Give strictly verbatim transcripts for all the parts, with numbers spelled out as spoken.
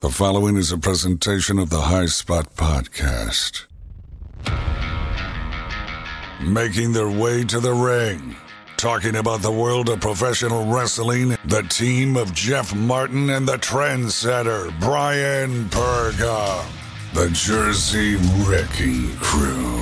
The following is a presentation of the High Spot Podcast. Making their way to the ring, talking about the world of professional wrestling, the team of Jeff Martin and the trendsetter Brian Perga, the Jersey Wrecking Crew.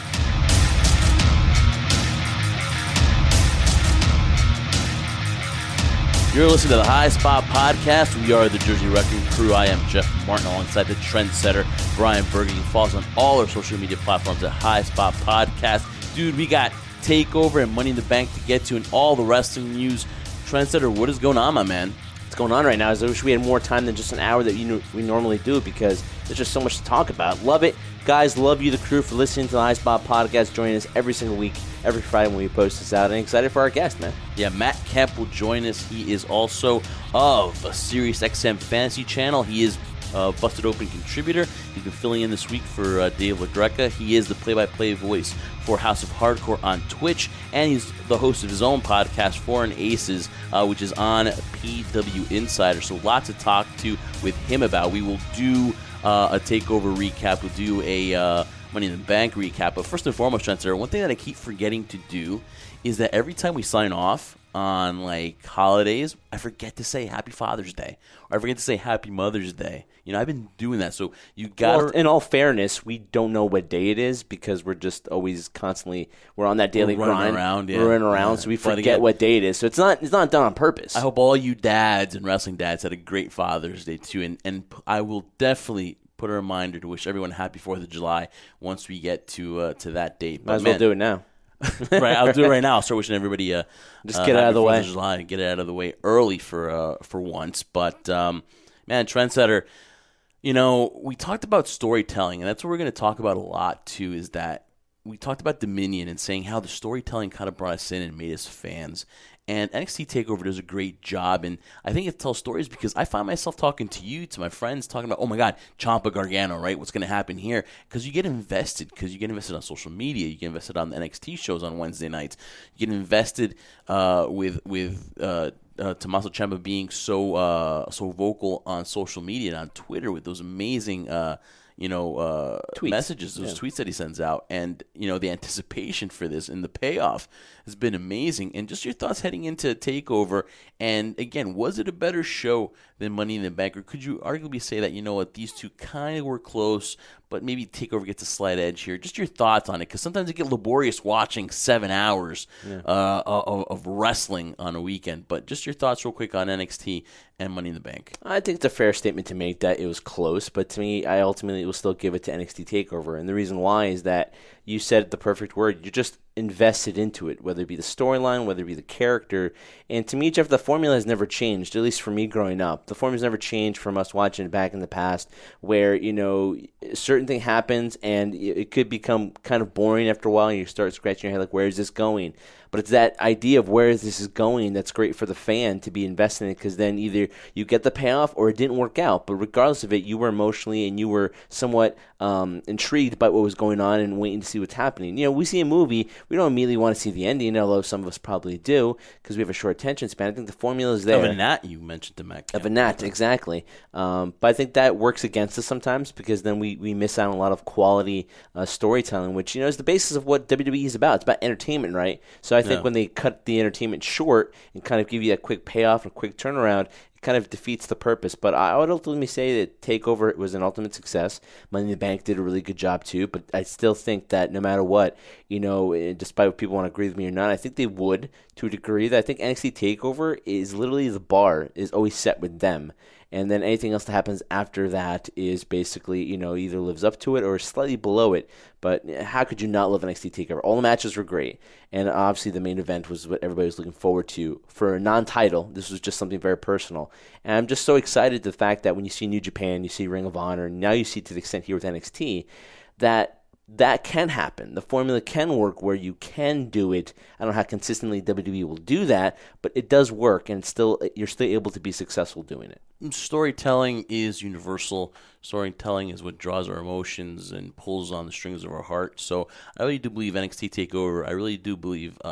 You're listening to the High Spot Podcast. We are the Jersey Wrecking Crew. I am Jeff Martin alongside the trendsetter Brian Berger. You can follow us on all our social media platforms at High Spot Podcast. Dude, we got TakeOver and Money in the Bank to get to and all the wrestling news. Trendsetter, what is going on, my man? What's going on right now is I wish we had more time than just an hour that you know, we normally do because there's just so much to talk about. Love it. Guys, love you, the crew, for listening to the High Spot Podcast, joining us every single week, every Friday when we post this out, and excited for our guest, man. Yeah, Matt Kemp will join us. He is also of a Sirius X M Fantasy Channel. He is a Busted Open contributor. He's been filling in this week for uh, Dave LaGreca. He is the play-by-play voice for House of Hardcore on Twitch, and he's the host of his own podcast, Foreign Aces, uh, which is on P W Insider. So lots to talk to with him about. We will do uh, a TakeOver recap. We'll do a uh, Money in the Bank recap. But first and foremost, Chancellor, one thing that I keep forgetting to do is that every time we sign off on like holidays, I forget to say Happy Father's Day, or I forget to say Happy Mother's Day. You know, I've been doing that. So you got. Well, in all fairness, we don't know what day it is because we're just always constantly we're on that daily we're running grind. Around, yeah. We're running around, yeah. so we But forget again, what day it is. So it's not it's not done on purpose. I hope all you dads and wrestling dads had a great Father's Day too, and and I will definitely put a reminder to wish everyone Happy Fourth of July once we get to uh, to that date. Might as well do it now. Right, I'll do it right now. I'll start wishing everybody uh, just uh, get it out of the way. Of July and get it out of the way early for uh, for once. But um, man, trendsetter, you know, we talked about storytelling, and that's what we're going to talk about a lot too. Is that we talked about Dominion and saying how the storytelling kind of brought us in and made us fans. And N X T TakeOver does a great job, and I think it tells stories because I find myself talking to you, to my friends, talking about, oh my God, Ciampa Gargano, right? What's going to happen here? Because you get invested, because you get invested on social media, you get invested on the N X T shows on Wednesday nights, you get invested uh, with with uh, uh, Tommaso Ciampa being so uh, so vocal on social media and on Twitter with those amazing Uh, you know, uh, messages, those yeah. tweets that he sends out. And, you know, the anticipation for this and the payoff has been amazing. And just your thoughts heading into TakeOver. And, again, was it a better show than Money in the Bank? Or could you arguably say that, you know what, these two kind of were close, but maybe TakeOver gets a slight edge here? Just your thoughts on it, because sometimes it get laborious watching seven hours yeah. uh, of, of wrestling on a weekend. But just your thoughts real quick on N X T and Money in the Bank. I think it's a fair statement to make that it was close, but to me, I ultimately will still give it to N X T TakeOver. And the reason why is that you said the perfect word. You just invested into it, whether it be the storyline, whether it be the character. And to me, Jeff, the formula has never changed, at least for me growing up. The formula's never changed from us watching it back in the past where, you know, a certain thing happens and it could become kind of boring after a while and you start scratching your head like, where is this going? But it's that idea of where this is going that's great for the fan to be invested in it because then either you get the payoff or it didn't work out. But regardless of it, you were emotionally and you were somewhat um, intrigued by what was going on and waiting to see what's happening. You know, we see a movie, we don't immediately want to see the ending, although some of us probably do because we have a short attention span. I think the formula is there. Of a gnat, you mentioned the Mac. Of a gnat, exactly. Um, but I think that works against us sometimes because then we, we miss out on a lot of quality uh, storytelling, which, you know, is the basis of what W W E is about. It's about entertainment, right? So I think yeah. when they cut the entertainment short and kind of give you that quick payoff or quick turnaround, it kind of defeats the purpose. But I would ultimately say that TakeOver was an ultimate success. Money in the Bank did a really good job too, but I still think that no matter what, you know, despite what people want to agree with me or not, I think they would to a degree. That I think N X T TakeOver is literally the bar is always set with them. And then anything else that happens after that is basically, you know, either lives up to it or slightly below it. But how could you not love N X T TakeOver? All the matches were great. And obviously the main event was what everybody was looking forward to. For a non-title, this was just something very personal. And I'm just so excited the fact that when you see New Japan, you see Ring of Honor, and now you see to the extent here with N X T, that that can happen. The formula can work where you can do it. I don't know how consistently W W E will do that, but it does work, and it's still you're still able to be successful doing it. Storytelling is universal. Storytelling is what draws our emotions and pulls on the strings of our heart. So I really do believe N X T TakeOver. I really do believe uh, I'm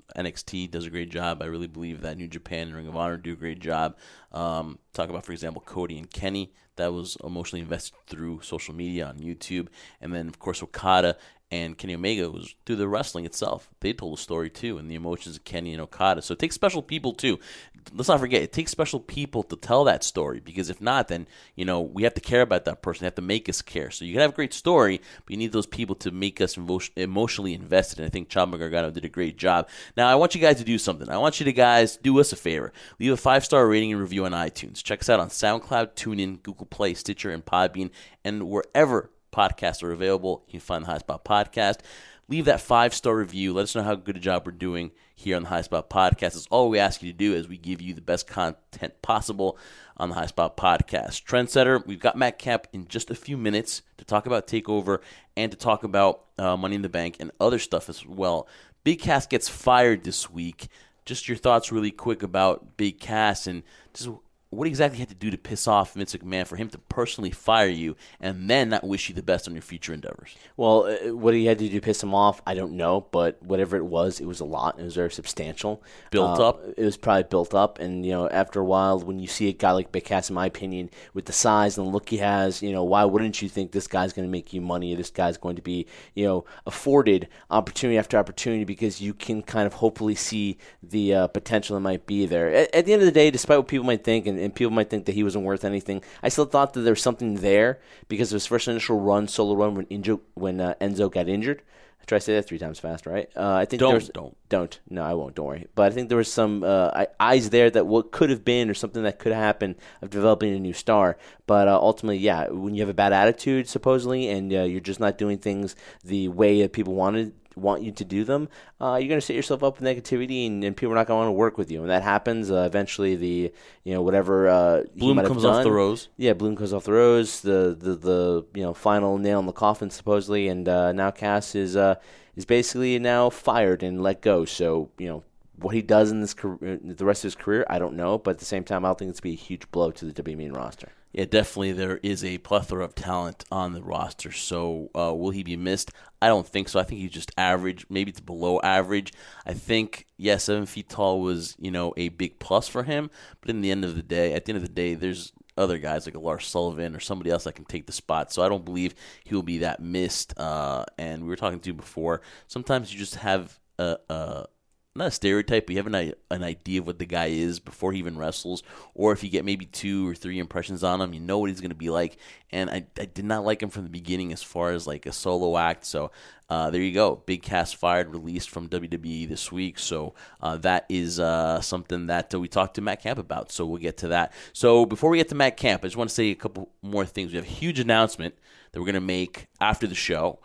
N X T does a great job. I really believe that New Japan and Ring of Honor do a great job. Um, talk about, for example, Cody and Kenny. That was emotionally invested through social media on YouTube. And then, of course, Okada and Kenny Omega was through the wrestling itself. They told a story, too, and the emotions of Kenny and Okada. So it takes special people, too. Let's not forget, it takes special people to tell that story, because if not, then, you know, we have to care about that person. They have to make us care. So you can have a great story, but you need those people to make us emo- emotionally invested, and I think Chavo Gargano did a great job. Now, I want you guys to do something. I want you to guys do us a favor. Leave a five-star rating and review on iTunes. Check us out on SoundCloud, TuneIn, Google Play, Stitcher, and Podbean, and wherever podcasts are available, you can find the High Spot Podcast. Leave that five-star review. Let us know how good a job we're doing here on the High Spot Podcast. That's all we ask you to do, as we give you the best content possible on the High Spot Podcast. Trendsetter, we've got Matt Camp in just a few minutes to talk about TakeOver and to talk about uh, Money in the Bank and other stuff as well. Big Cass gets fired this week. Just your thoughts really quick about Big Cass and just what exactly you had to do to piss off Vince McMahon for him to personally fire you and then not wish you the best on your future endeavors? Well, uh, what he had to do to piss him off, I don't know, but whatever it was, it was a lot. It was very substantial. Built uh, up? It was probably built up, and, you know, after a while, when you see a guy like Big Cass, in my opinion, with the size and the look he has, you know, why wouldn't you think this guy's going to make you money, or this guy's going to be, you know, afforded opportunity after opportunity, because you can kind of hopefully see the uh, potential that might be there. At, at the end of the day, despite what people might think, and and people might think that he wasn't worth anything, I still thought that there was something there, because of his first initial run, solo run, when Enzo, when uh, Enzo got injured. I try to say that three times fast, right? Uh, I think don't, there was, don't. Don't. No, I won't. Don't worry. But I think there was some uh, eyes there that what could have been, or something that could happen, of developing a new star. But uh, ultimately, yeah, when you have a bad attitude, supposedly, and uh, you're just not doing things the way that people wanted want you to do them, uh, you're going to set yourself up with negativity, and, and people are not going to want to work with you. When that happens, uh, eventually the, you know, whatever uh, bloom might comes have done, off the rose. Yeah, bloom comes off the rose. The the, the you know final nail in the coffin, supposedly, and uh, now Cass is uh, is basically now fired and let go. So, you know, what he does in this career, the rest of his career, I don't know. But at the same time, I don't think it's going to be a huge blow to the W W E main roster. Yeah, definitely there is a plethora of talent on the roster. So uh, will he be missed? I don't think so. I think he's just average. Maybe it's below average. I think, yeah, seven feet tall was, you know, a big plus for him. But in the end of the day, at the end of the day, there's other guys like a Lars Sullivan or somebody else that can take the spot. So I don't believe he will be that missed. Uh, and we were talking to you before. Sometimes you just have a, a not a stereotype, but you have an, an idea of what the guy is before he even wrestles. Or if you get maybe two or three impressions on him, you know what he's going to be like. And I, I did not like him from the beginning as far as like a solo act. So uh, there you go. Big Cass fired, released from W W E this week. So uh, that is uh, something that uh, we talked to Matt Camp about. So we'll get to that. So before we get to Matt Camp, I just want to say a couple more things. We have a huge announcement that we're going to make after the show.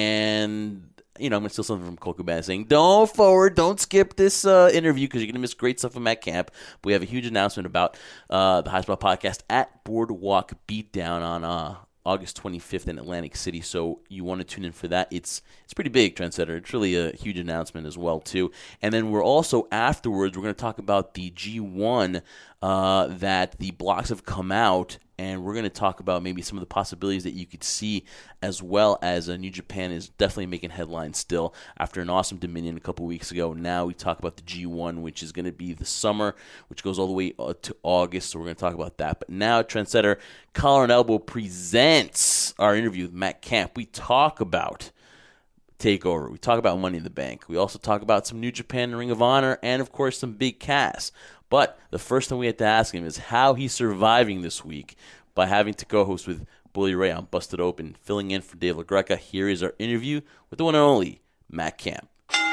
And you know, I'm going to steal something from Cole Cabana saying, don't forward, don't skip this uh, interview because you're going to miss great stuff from Matt Camp. But we have a huge announcement about uh, the High Spot Podcast at Boardwalk Beatdown on uh, August twenty-fifth in Atlantic City. So you want to tune in for that. It's it's pretty big, Trendsetter. It's really a huge announcement as well, too. And then we're also, afterwards, we're going to talk about the G one uh, that the blocks have come out. And we're going to talk about maybe some of the possibilities that you could see, as well as uh, New Japan is definitely making headlines still after an awesome Dominion a couple weeks ago. Now we talk about the G one, which is going to be the summer, which goes all the way uh, to August. So we're going to talk about that. But now, Trendsetter, Collar and Elbow presents our interview with Matt Camp. We talk about TakeOver. We talk about Money in the Bank. We also talk about some New Japan and Ring of Honor, and of course some Big Cass. But the first thing we had to ask him is how he's surviving this week by having to co-host with Bully Ray on Busted Open, filling in for Dave LaGreca. Here is our interview with the one and only Matt Camp.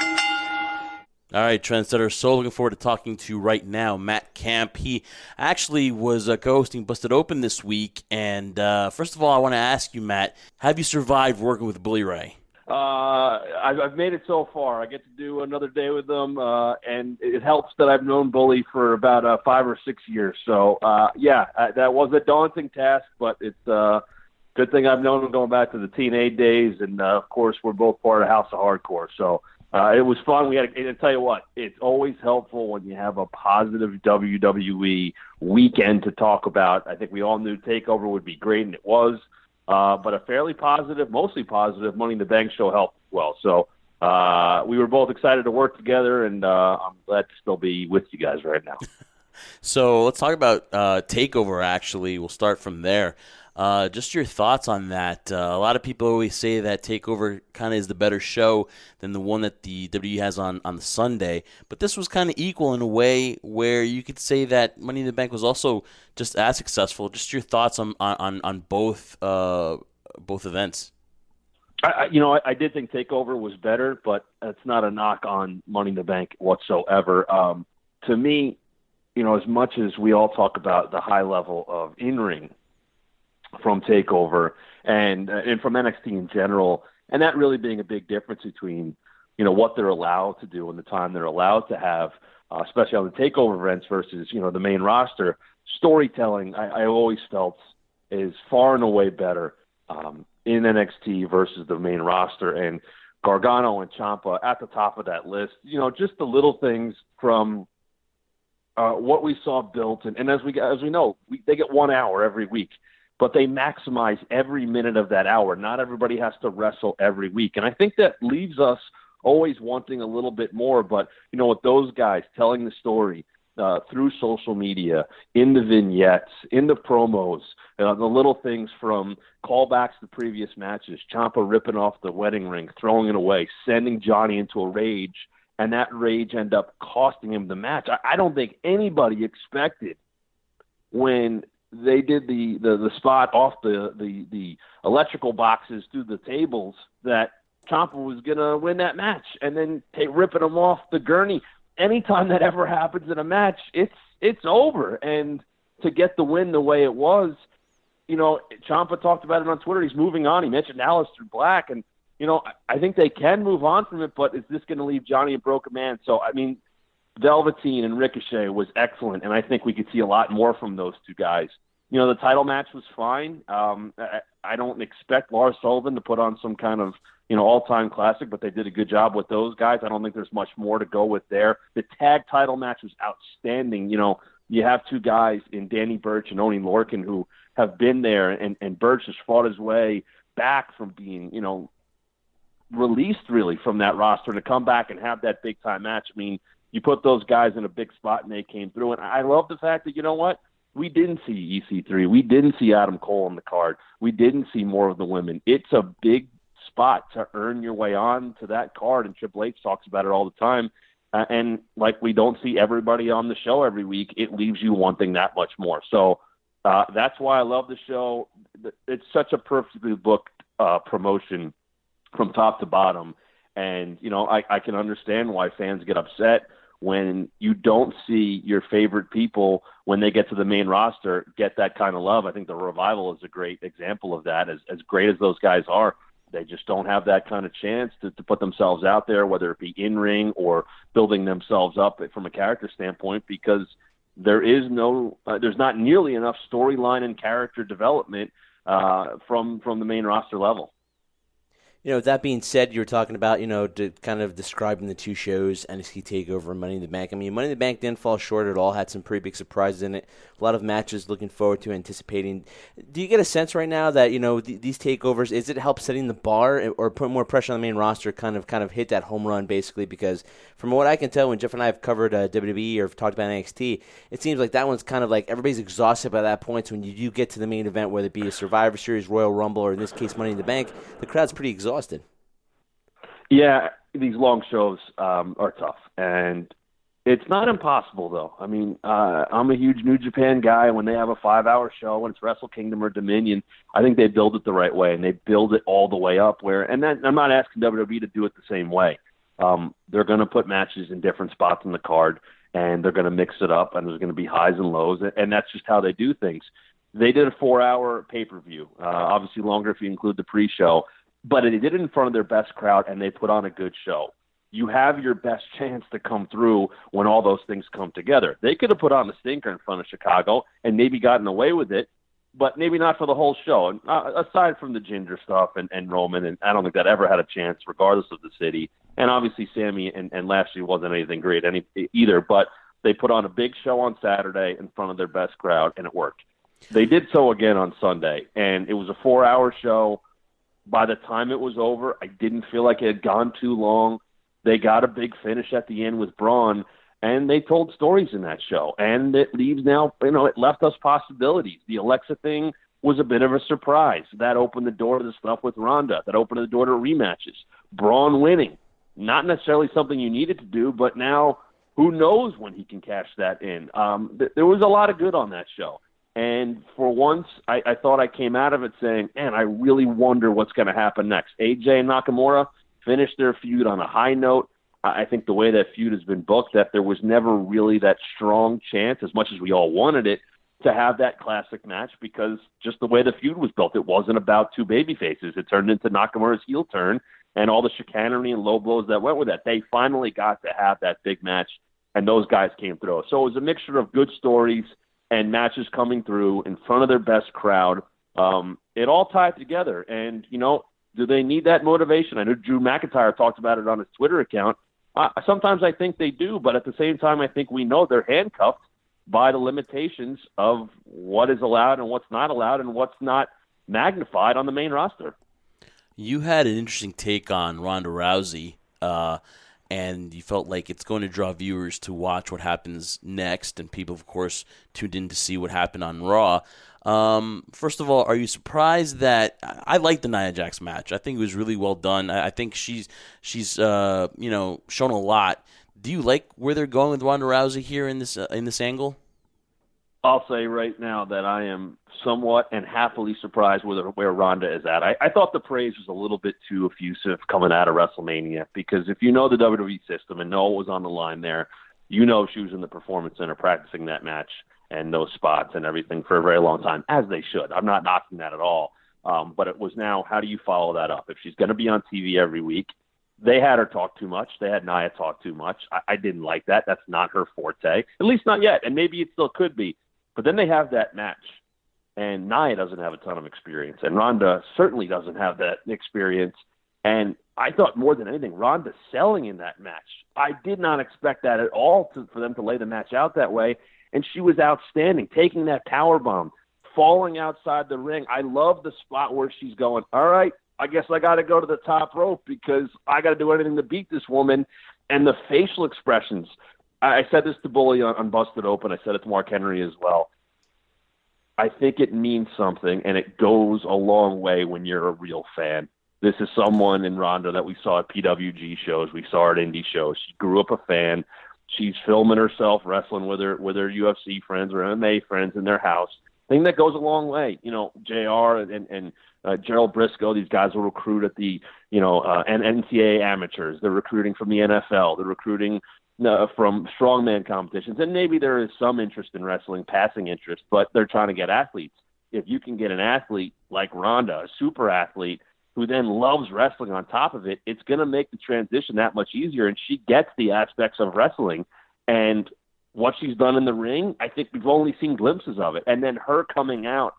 All right, Trendsetter, so looking forward to talking to you right now, Matt Camp. He actually was uh, co-hosting Busted Open this week. And uh, first of all, I want to ask you, Matt, have you survived working with Bully Ray? Uh, I've, I've made it so far. I get to do another day with them, uh, and it helps that I've known Bully for about uh, five or six years. So, uh, yeah, uh, that was a daunting task, but it's a uh, good thing I've known him going back to the teenage days, and, uh, of course, we're both part of House of Hardcore. So uh, it was fun. We had, to, and tell you what, it's always helpful when you have a positive W W E weekend to talk about. I think we all knew TakeOver would be great, and it was. Uh, but a fairly positive, mostly positive Money in the Bank show helped as well. So uh, we were both excited to work together, and uh, I'm glad to still be with you guys right now. So let's talk about uh, TakeOver, actually. We'll start from there. Uh, just your thoughts on that. Uh, a lot of people always say that TakeOver kind of is the better show than the one that the W W E has on, on the Sunday. But this was kind of equal in a way where you could say that Money in the Bank was also just as successful. Just your thoughts on on, on both uh, both events. I, you know, I, I did think TakeOver was better, but it's not a knock on Money in the Bank whatsoever. Um, to me, you know, as much as we all talk about the high level of in-ring from TakeOver and uh, and from N X T in general, and that really being a big difference between, you know, what they're allowed to do and the time they're allowed to have, uh, especially on the TakeOver events versus, you know, the main roster. Storytelling, I, I always felt, is far and away better um, in N X T versus the main roster. And Gargano and Ciampa at the top of that list, you know, just the little things from uh, what we saw built. And, and as we as we know, we, they get one hour every week, but they maximize every minute of that hour. Not everybody has to wrestle every week. And I think that leaves us always wanting a little bit more. But, you know, with those guys telling the story uh, through social media, in the vignettes, in the promos, uh, the little things from callbacks to previous matches, Ciampa ripping off the wedding ring, throwing it away, sending Johnny into a rage, and that rage end up costing him the match. I, I don't think anybody expected when they did the, the, the spot off the, the, the electrical boxes through the tables that Ciampa was going to win that match, and then they ripping him off the gurney. Anytime that ever happens in a match, it's it's over. And to get the win the way it was, you know, Ciampa talked about it on Twitter. He's moving on. He mentioned Aleister Black, and, you know, I think they can move on from it, but is this going to leave Johnny a broken man? So, I mean, Velveteen and Ricochet was excellent, and I think we could see a lot more from those two guys. You know, the title match was fine. Um, I, I don't expect Lars Sullivan to put on some kind of, you know, all-time classic, but they did a good job with those guys. I don't think there's much more to go with there. The tag title match was outstanding. You know, you have two guys in Danny Burch and Oney Lorcan who have been there, and, and Burch has fought his way back from being, you know, released really from that roster to come back and have that big-time match. I mean, you put those guys in a big spot and they came through. And I love the fact that, you know what, we didn't see E C three. We didn't see Adam Cole on the card. We didn't see more of the women. It's a big spot to earn your way on to that card, and Triple H talks about it all the time. Uh, and like we don't see everybody on the show every week, it leaves you wanting that much more. So uh, that's why I love the show. It's such a perfectly booked uh, promotion from top to bottom. And, you know, I, I can understand why fans get upset when you don't see your favorite people, when they get to the main roster, get that kind of love. I think the Revival is a great example of that. As as great as those guys are, they just don't have that kind of chance to, to put themselves out there, whether it be in-ring or building themselves up from a character standpoint, because there is no, uh, there's not nearly enough storyline and character development uh, from from the main roster level. You know, with that being said, you were talking about, you know, to kind of describing the two shows, N X T TakeOver and Money in the Bank. I mean, Money in the Bank didn't fall short at all, had some pretty big surprises in it. A lot of matches looking forward to, anticipating. Do you get a sense right now that, you know, th- these takeovers, is it help setting the bar or put more pressure on the main roster, kind of kind of hit that home run, basically? Because from what I can tell, when Jeff and I have covered uh, W W E or talked about N X T, it seems like that one's kind of like everybody's exhausted by that point. So when you do get to the main event, whether it be a Survivor Series, Royal Rumble, or in this case Money in the Bank, the crowd's pretty exhausted. Yeah, these long shows um, are tough, and it's not impossible, though. I mean, uh, I'm a huge New Japan guy. When they have a five-hour show, when it's Wrestle Kingdom or Dominion, I think they build it the right way, and they build it all the way up. Where, and then I'm not asking W W E to do it the same way. Um, they're going to put matches in different spots on the card, and they're going to mix it up, and there's going to be highs and lows, and that's just how they do things. They did a four-hour pay-per-view, uh, obviously longer if you include the pre-show, but they did it in front of their best crowd, and they put on a good show. You have your best chance to come through when all those things come together. They could have put on the stinker in front of Chicago and maybe gotten away with it, but maybe not for the whole show. And uh, aside from the Ginger stuff and, and Roman, and I don't think that ever had a chance, regardless of the city. And obviously Sammy and, and Lashley wasn't anything great any, either, but they put on a big show on Saturday in front of their best crowd, and it worked. They did so again on Sunday, and it was a four-hour show. By the time it was over, I didn't feel like it had gone too long. They got a big finish at the end with Braun, and they told stories in that show. And it leaves now, you know, it left us possibilities. The Alexa thing was a bit of a surprise. That opened the door to the stuff with Ronda. That opened the door to rematches. Braun winning. Not necessarily something you needed to do, but now who knows when he can cash that in. Um, th- there was a lot of good on that show. And for once, I, I thought I came out of it saying, man, I really wonder what's going to happen next. A J and Nakamura finished their feud on a high note. I think the way that feud has been booked, that there was never really that strong chance, as much as we all wanted it, to have that classic match, because just the way the feud was built, it wasn't about two baby faces. It turned into Nakamura's heel turn and all the chicanery and low blows that went with that. They finally got to have that big match, and those guys came through. So it was a mixture of good stories and matches coming through in front of their best crowd. Um, it all tied together. And, you know, do they need that motivation? I know Drew McIntyre talked about it on his Twitter account. Uh, sometimes I think they do, but at the same time, I think we know they're handcuffed by the limitations of what is allowed and what's not allowed and what's not magnified on the main roster. You had an interesting take on Ronda Rousey, uh, and you felt like it's going to draw viewers to watch what happens next, and people, of course, tuned in to see what happened on Raw. Um, first of all, are you surprised that I like the Nia Jax match? I think it was really well done. I, I think she's she's uh, you know shown a lot. Do you like where they're going with Ronda Rousey here in this uh, in this angle? I'll say right now that I am somewhat and happily surprised with where Ronda is at. I, I thought the praise was a little bit too effusive coming out of WrestleMania, because if you know the W W E system and know what was on the line there, you know she was in the Performance Center practicing that match and those spots and everything for a very long time, as they should. I'm not knocking that at all. Um, but it was now, how do you follow that up? If she's going to be on T V every week, they had her talk too much. They had Nia talk too much. I, I didn't like that. That's not her forte, at least not yet. And maybe it still could be. But then they have that match, and Nia doesn't have a ton of experience, and Ronda certainly doesn't have that experience. And I thought more than anything, Ronda selling in that match. I did not expect that at all to, for them to lay the match out that way. And she was outstanding, taking that power bomb, falling outside the ring. I love the spot where she's going, all right, I guess I got to go to the top rope because I got to do anything to beat this woman. And the facial expressions. I said this to Bully on, on Busted Open. I said it to Mark Henry as well. I think it means something, and it goes a long way when you're a real fan. This is someone in Ronda that we saw at P W G shows. We saw her at indie shows. She grew up a fan. She's filming herself wrestling with her with her U F C friends or M M A friends in their house. Thing that goes a long way. You know, J R and and uh, Gerald Briscoe. These guys will recruit at the you know uh, N C A A amateurs. They're recruiting from the N F L. They're recruiting uh, from strongman competitions. And maybe there is some interest in wrestling, passing interest, but they're trying to get athletes. If you can get an athlete like Ronda, a super athlete, who then loves wrestling on top of it, it's going to make the transition that much easier. And she gets the aspects of wrestling. And what she's done in the ring, I think we've only seen glimpses of it. And then her coming out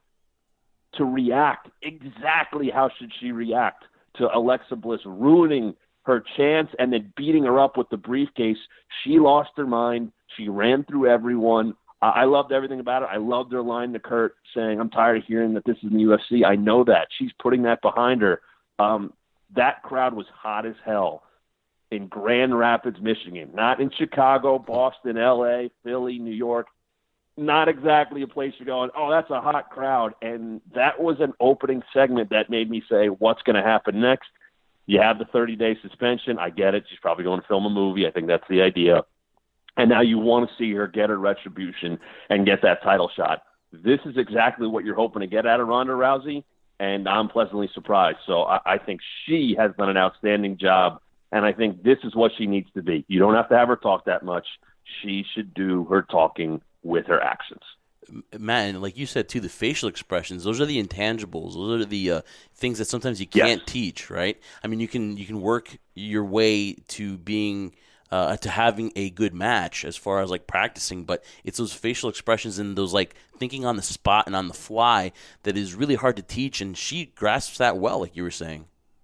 to react, exactly how should she react to Alexa Bliss ruining her chance and then beating her up with the briefcase. She lost her mind. She ran through everyone. Uh, I loved everything about it. I loved her line to Kurt saying, I'm tired of hearing that this is in the U F C. I know that. She's putting that behind her. Um, that crowd was hot as hell in Grand Rapids, Michigan, not in Chicago, Boston, L A, Philly, New York. Not exactly a place you're going, oh, that's a hot crowd. And that was an opening segment that made me say, what's going to happen next? You have the thirty-day suspension. I get it. She's probably going to film a movie. I think that's the idea. And now you want to see her get her retribution and get that title shot. This is exactly what you're hoping to get out of Ronda Rousey, and I'm pleasantly surprised. So I, I think she has done an outstanding job, and I think this is what she needs to be. You don't have to have her talk that much. She should do her talking with her actions. Matt, and like you said too, the facial expressions, those are the intangibles. Those are the uh, things that sometimes you can't yes. teach, right? I mean, you can you can work your way to being uh, to having a good match as far as like practicing, but it's those facial expressions and those like thinking on the spot and on the fly that is really hard to teach, and she grasps that well, like you were saying.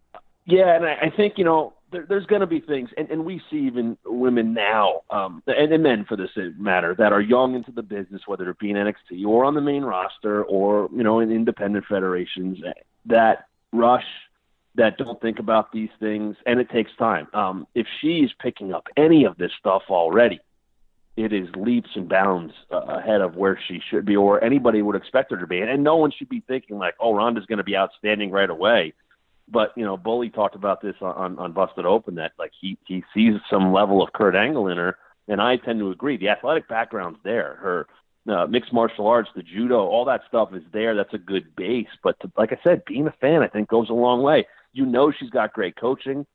Yeah, and I, I think, you know, there, there's going to be things, and, and we see even women now, um, and, and men for this matter, that are young into the business, whether it be in N X T or on the main roster or, you know, in independent federations, that rush that don't think about these things, and it takes time. Um, if she's picking up any of this stuff already, it is leaps and bounds uh, ahead of where she should be, or anybody would expect her to be. And, and no one should be thinking like, oh, Ronda's going to be outstanding right away. But, you know, Bully talked about this on, on Busted Open, that like he, he sees some level of Kurt Angle in her, and I tend to agree. The athletic background's there. Her uh, mixed martial arts, the judo, all that stuff is there. That's a good base. But to, like I said, being a fan, I think, goes a long way. You know she's got great coaching.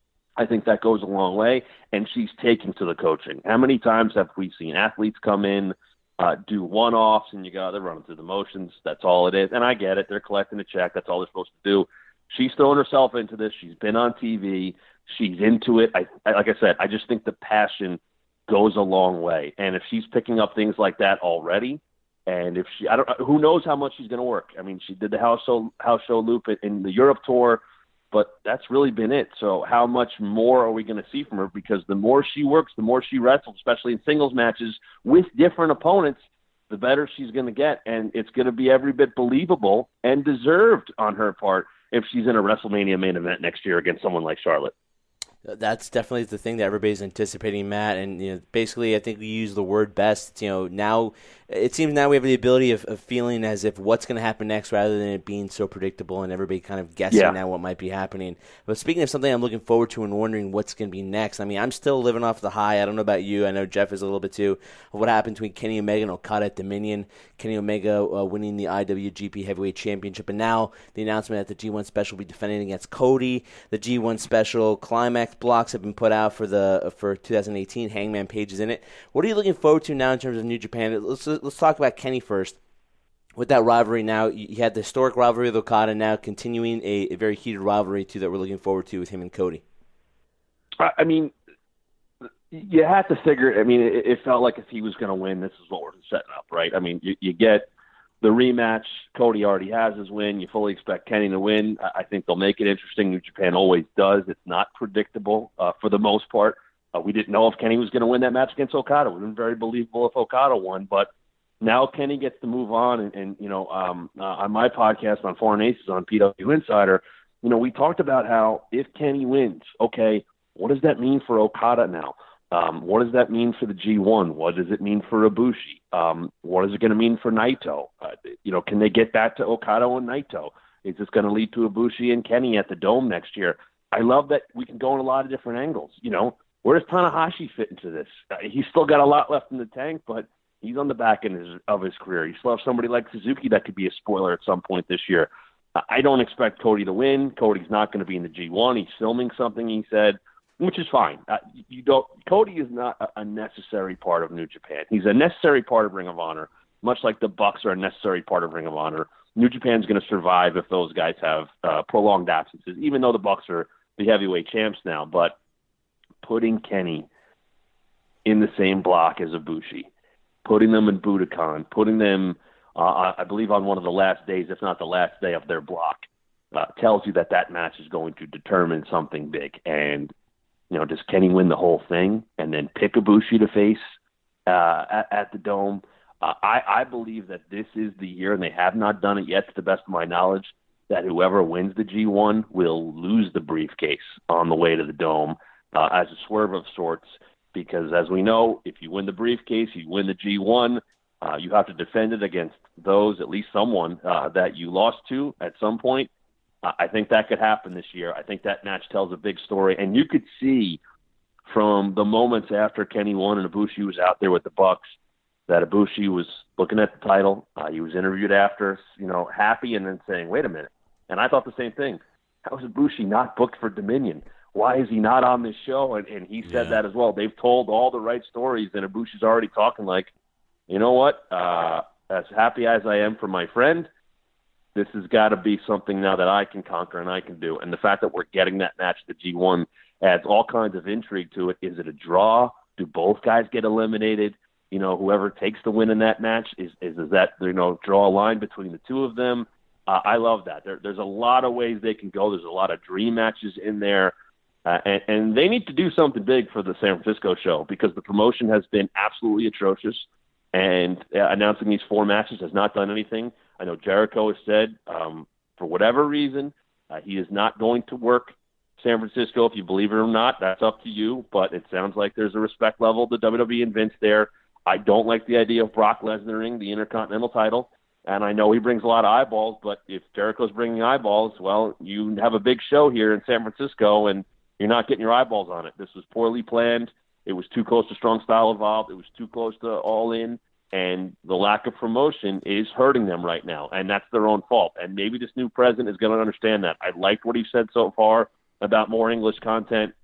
I think that goes a long way, and she's taking to the coaching. How many times have we seen athletes come in, uh, do one-offs, and you go, they're running through the motions. That's all it is. And I get it. They're collecting a check. That's all they're supposed to do. She's throwing herself into this. She's been on T V. She's into it. I, I like I said, I just think the passion goes a long way. And if she's picking up things like that already, and if she, I don't, who knows how much she's going to work. I mean, she did the house show, house show loop in the Europe tour, but that's really been it. So how much more are we going to see from her? Because the more she works, the more she wrestles, especially in singles matches with different opponents, the better she's going to get. And it's going to be every bit believable and deserved on her part if she's in a WrestleMania main event next year against someone like Charlotte. That's definitely the thing that everybody's anticipating, Matt. And you know, basically, I think we use the word best. You know, now it seems now we have the ability of, of feeling as if what's going to happen next, rather than it being so predictable and everybody kind of guessing yeah. now what might be happening. But speaking of something I'm looking forward to and wondering what's going to be next, I mean, I'm still living off the high. I don't know about you. I know Jeff is a little bit too. Of what happened between Kenny Omega and Okada at Dominion. Kenny Omega uh, winning the I W G P Heavyweight Championship, and now the announcement that the G one Special will be defending against Cody. The G one Special Climax blocks have been put out for the for two thousand eighteen. Hangman Page is in it. What are you looking forward to now in terms of New Japan? Let's let's talk about Kenny first. With that rivalry now, you had the historic rivalry with Okada, now continuing a, a very heated rivalry too that we're looking forward to with him and Cody. I mean, you had to figure. I mean, it, it felt like if he was going to win, this is what we're setting up, right? I mean, you, you get the rematch. Cody already has his win. You fully expect Kenny to win. I think they'll make it interesting. New Japan always does. It's not predictable uh, for the most part. Uh, we didn't know if Kenny was going to win that match against Okada. It would have been very believable if Okada won. But now Kenny gets to move on. And, and you know, um, uh, on my podcast on Foreign Aces on P W Insider, you know, we talked about how if Kenny wins, okay, what does that mean for Okada now? Um, what does that mean for the G one? What does it mean for Ibushi? Um, what is it going to mean for Naito? Uh, you know, can they get back to Okada and Naito? Is this going to lead to Ibushi and Kenny at the Dome next year? I love that we can go in a lot of different angles. You know, where does Tanahashi fit into this? Uh, he's still got a lot left in the tank, but he's on the back end of his, of his career. You still have somebody like Suzuki that could be a spoiler at some point this year. Uh, I don't expect Cody to win. Cody's not going to be in the G one. He's filming something, he said, which is fine. Uh, you don't. Cody is not a, a necessary part of New Japan. He's a necessary part of Ring of Honor, much like the Bucks are a necessary part of Ring of Honor. New Japan's going to survive if those guys have uh, prolonged absences, even though the Bucks are the heavyweight champs now. But putting Kenny in the same block as Ibushi, putting them in Budokan, putting them, uh, I believe, on one of the last days, if not the last day of their block, uh, tells you that that match is going to determine something big. And you know, does Kenny win the whole thing and then pick Ibushi to face uh, at, at the Dome? Uh, I, I believe that this is the year, and they have not done it yet, to the best of my knowledge, that whoever wins the G one will lose the briefcase on the way to the Dome uh, as a swerve of sorts. Because as we know, if you win the briefcase, you win the G one, uh, you have to defend it against those, at least someone uh, that you lost to at some point. I think that could happen this year. I think that match tells a big story. And you could see from the moments after Kenny won and Ibushi was out there with the Bucks that Ibushi was looking at the title. Uh, he was interviewed after, you know, happy and then saying, wait a minute. And I thought the same thing. How is Ibushi not booked for Dominion? Why is he not on this show? And, and he said yeah. that as well. They've told all the right stories, and Ibushi's already talking like, you know what, uh, as happy as I am for my friend, this has got to be something now that I can conquer and I can do. And the fact that we're getting that match to G one adds all kinds of intrigue to it. Is it a draw? Do both guys get eliminated? You know, whoever takes the win in that match, is is, is that, you know, draw a line between the two of them? Uh, I love that. There, there's a lot of ways they can go. There's a lot of dream matches in there. Uh, and, and they need to do something big for the San Francisco show because the promotion has been absolutely atrocious. And uh, announcing these four matches has not done anything. I know Jericho has said, um, for whatever reason, Uh, he is not going to work San Francisco. If you believe it or not, that's up to you. But it sounds like there's a respect level to W W E and Vince there. I don't like the idea of Brock Lesnar-ing the Intercontinental title. And I know he brings a lot of eyeballs, but if Jericho's bringing eyeballs, well, you have a big show here in San Francisco, and you're not getting your eyeballs on it. This was poorly planned. It was too close to Strong Style Evolved. It was too close to All In, and the lack of promotion is hurting them right now, and that's their own fault. And maybe this new president is going to understand that. I liked what he said so far about more English content.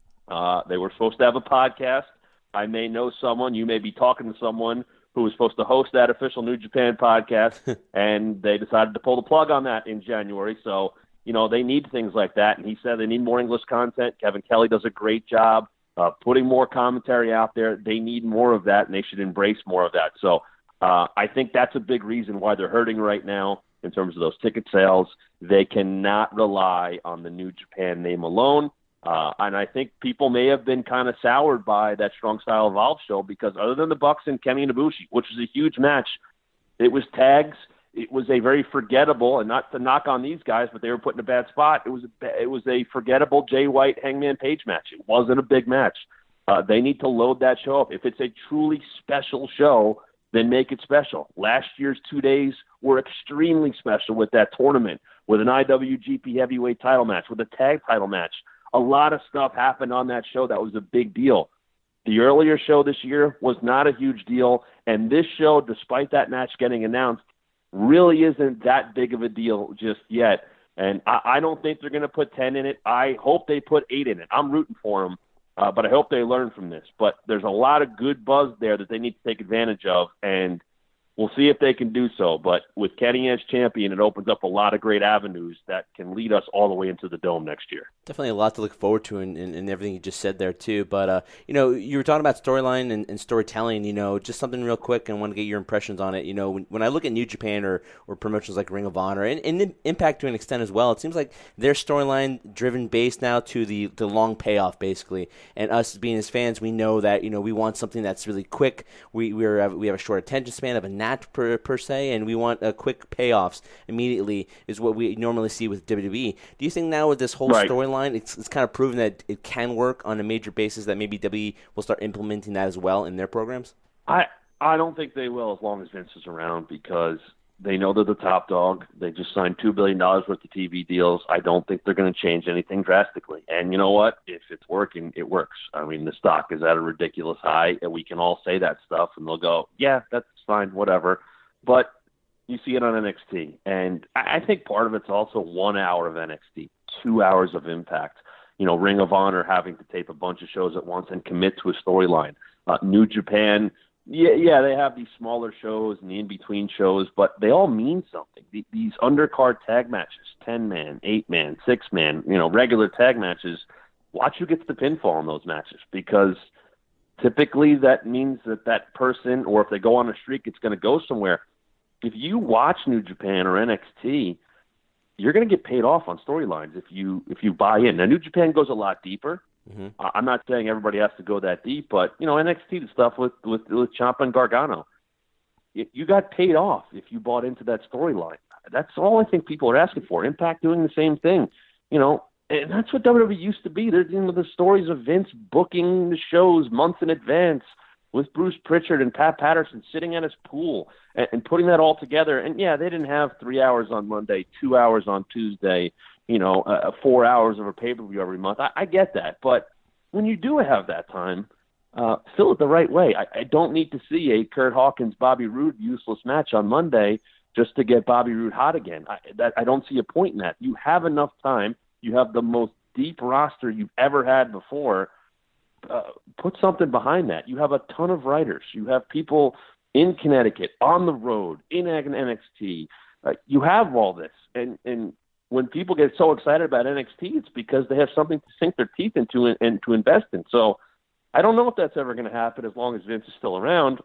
Uh, they were supposed to have a podcast. I may know someone. You may be talking to someone who was supposed to host that official New Japan podcast, and they decided to pull the plug on that in January. So, you know, they need things like that. And he said they need more English content. Kevin Kelly does a great job uh, putting more commentary out there. They need more of that, and they should embrace more of that. So uh, I think that's a big reason why they're hurting right now in terms of those ticket sales. They cannot rely on the New Japan name alone. Uh, and I think people may have been kind of soured by that Strong Style Evolved show because other than the Bucks and Kenny and Ibushi, which was a huge match, it was tags. It was a very forgettable, and not to knock on these guys, but they were put in a bad spot. It was a, it was a forgettable Jay White Hangman Page match. It wasn't a big match. Uh, they need to load that show up. If it's a truly special show, then make it special. Last year's two days were extremely special with that tournament, with an I W G P Heavyweight title match, with a tag title match. A lot of stuff happened on that show that was a big deal. The earlier show this year was not a huge deal, and this show, despite that match getting announced, really isn't that big of a deal just yet. And I, I don't think they're going to put ten in it. I hope they put eight in it. I'm rooting for them, uh, but I hope they learn from this. But there's a lot of good buzz there that they need to take advantage of, and we'll see if they can do so. But with Kenny as champion, it opens up a lot of great avenues that can lead us all the way into the Dome next year. Definitely a lot to look forward to in, in, in everything you just said there, too. But, uh, you know, you were talking about storyline and, and storytelling, you know, just something real quick, and I want to get your impressions on it. You know, when, when I look at New Japan or, or promotions like Ring of Honor, and, and Impact to an extent as well, it seems like they're storyline-driven based now to the, the long payoff, basically. And us being as fans, we know that, you know, we want something that's really quick. We we're, we have a short attention span of a gnat per, per se, and we want uh, quick payoffs immediately is what we normally see with W W E. Do you think now with this whole right. storyline, It's, it's kind of proven that it can work on a major basis, that maybe W W E will start implementing that as well in their programs? I I don't think they will as long as Vince is around because they know they're the top dog. They just signed two billion dollars worth of T V deals. I don't think they're going to change anything drastically. And you know what? If it's working, it works. I mean, the stock is at a ridiculous high, and we can all say that stuff, and they'll go, yeah, that's fine, whatever. But you see it on N X T. And I think part of it's also one hour of N X T. Two hours of Impact. You know, Ring of Honor having to tape a bunch of shows at once and commit to a storyline. Uh, New Japan, yeah, yeah, they have these smaller shows and the in-between shows, but they all mean something. The, these undercard tag matches, ten-man, eight-man, six-man, you know, regular tag matches, watch who gets the pinfall in those matches because typically that means that that person, or if they go on a streak, it's going to go somewhere. If you watch New Japan or N X T, you're going to get paid off on storylines if you if you buy in. Now, New Japan goes a lot deeper. Mm-hmm. Uh, I'm not saying everybody has to go that deep, but you know, N X T, the stuff with with, with Ciampa and Gargano, you, you got paid off if you bought into that storyline. That's all I think people are asking for. Impact doing the same thing, you know, and that's what W W E used to be. There's you know the stories of Vince booking the shows months in advance with Bruce Pritchard and Pat Patterson sitting at his pool and, and putting that all together. And, yeah, they didn't have three hours on Monday, two hours on Tuesday, you know, uh, four hours of a pay-per-view every month. I, I get that. But when you do have that time, uh, fill it the right way. I, I don't need to see a Kurt Hawkins, Bobby Roode useless match on Monday just to get Bobby Roode hot again. I, that, I don't see a point in that. You have enough time. You have the most deep roster you've ever had before. Uh, put something behind that. You have a ton of writers. You have people in Connecticut, on the road, in N X T. Uh, you have all this. And, and when people get so excited about N X T, it's because they have something to sink their teeth into and, and to invest in. So I don't know if that's ever going to happen as long as Vince is still around.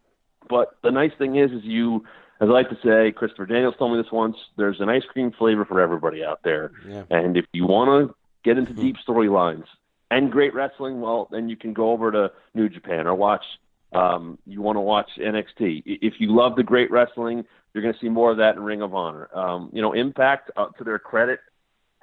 But the nice thing is, is you, as I like to say, Christopher Daniels told me this once, there's an ice cream flavor for everybody out there. Yeah. And if you want to get into deep storylines, and great wrestling, well, then you can go over to New Japan or watch, um, you want to watch N X T. If you love the great wrestling, you're going to see more of that in Ring of Honor. Um, you know, Impact, uh, to their credit,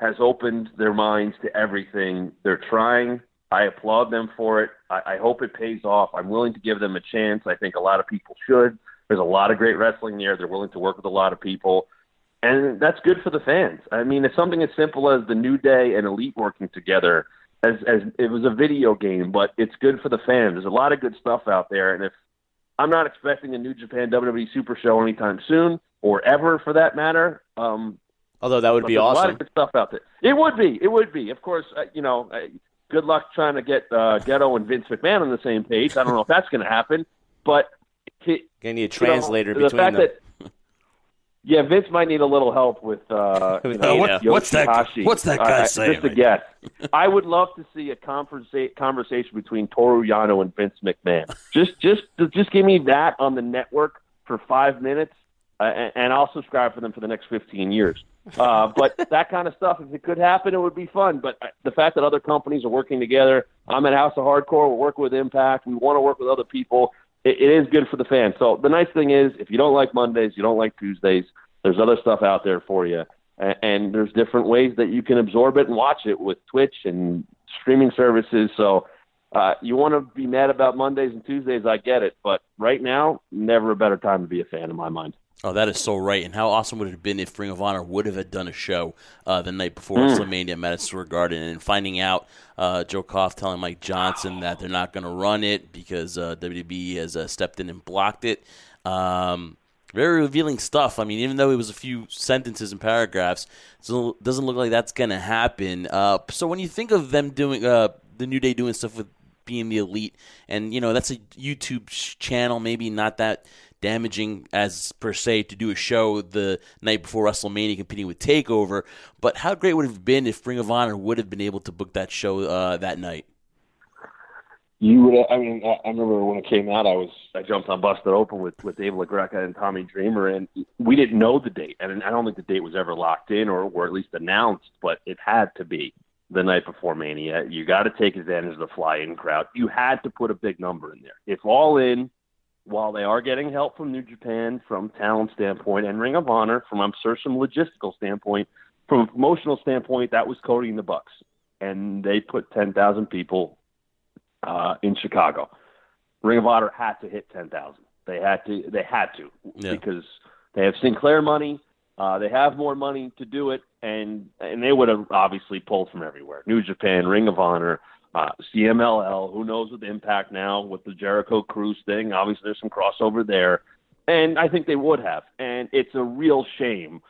has opened their minds to everything. They're trying. I applaud them for it. I, I hope it pays off. I'm willing to give them a chance. I think a lot of people should. There's a lot of great wrestling there. They're willing to work with a lot of people. And that's good for the fans. I mean, it's something as simple as the New Day and Elite working together. As, as it was a video game, but it's good for the fans. There's a lot of good stuff out there. And if I'm not expecting a New Japan W W E Super Show anytime soon, or ever for that matter. Um, Although that would be awesome. A lot of good stuff out there. It would be. It would be. Of course, uh, you know, uh, good luck trying to get uh, Ghetto and Vince McMahon on the same page. I don't know if that's going to happen, but Gonna need a translator you know, between the fact them. That, yeah, Vince might need a little help with. Uh, you know, uh, what, what's that? What's that guy uh, saying? Just a guess. I would love to see a conversa- conversation between Toru Yano and Vince McMahon. Just, just, just give me that on the network for five minutes, uh, and, and I'll subscribe for them for the next fifteen years. Uh, but that kind of stuff, if it could happen, it would be fun. But the fact that other companies are working together, I'm at House of Hardcore. We're working with Impact. We want to work with other people. It, it is good for the fans. So the nice thing is, if you don't like Mondays, you don't like Tuesdays, there's other stuff out there for you. And, and there's different ways that you can absorb it and watch it with Twitch and streaming services. So uh, you want to be mad about Mondays and Tuesdays, I get it. But right now, never a better time to be a fan in my mind. Oh, that is so right. And how awesome would it have been if Ring of Honor would have done a show uh, the night before mm. WrestleMania at Madison Square Garden, and finding out uh, Joe Koff telling Mike Johnson that they're not going to run it because uh, W W E has uh, stepped in and blocked it. Um, very revealing stuff. I mean, even though it was a few sentences and paragraphs, it doesn't look like that's going to happen. Uh, so when you think of them doing uh, the New Day doing stuff with being the Elite, and, you know, that's a YouTube channel, maybe not that damaging as per se to do a show the night before WrestleMania competing with TakeOver, but how great would it have been if Ring of Honor would have been able to book that show uh, that night? You would. I mean, I remember when it came out, I was I jumped on Busted Open with with Dave LaGreca and Tommy Dreamer, and we didn't know the date, and I don't think the date was ever locked in or, or at least announced, but it had to be the night before Mania. You got to take advantage of the fly-in crowd. You had to put a big number in there. If All In, while they are getting help from New Japan from talent standpoint and Ring of Honor from, I'm sure, some logistical standpoint, from a promotional standpoint, that was Cody and the Bucks. And they put ten thousand people uh, in Chicago. Ring of Honor had to hit ten thousand. They had to, they had to yeah. because they have Sinclair money. Uh, they have more money to do it, and and they would have obviously pulled from everywhere. New Japan, Ring of Honor, Uh, C M L L, who knows with Impact now with the Jericho Cruise thing. Obviously, there's some crossover there. And I think they would have. And it's a real shame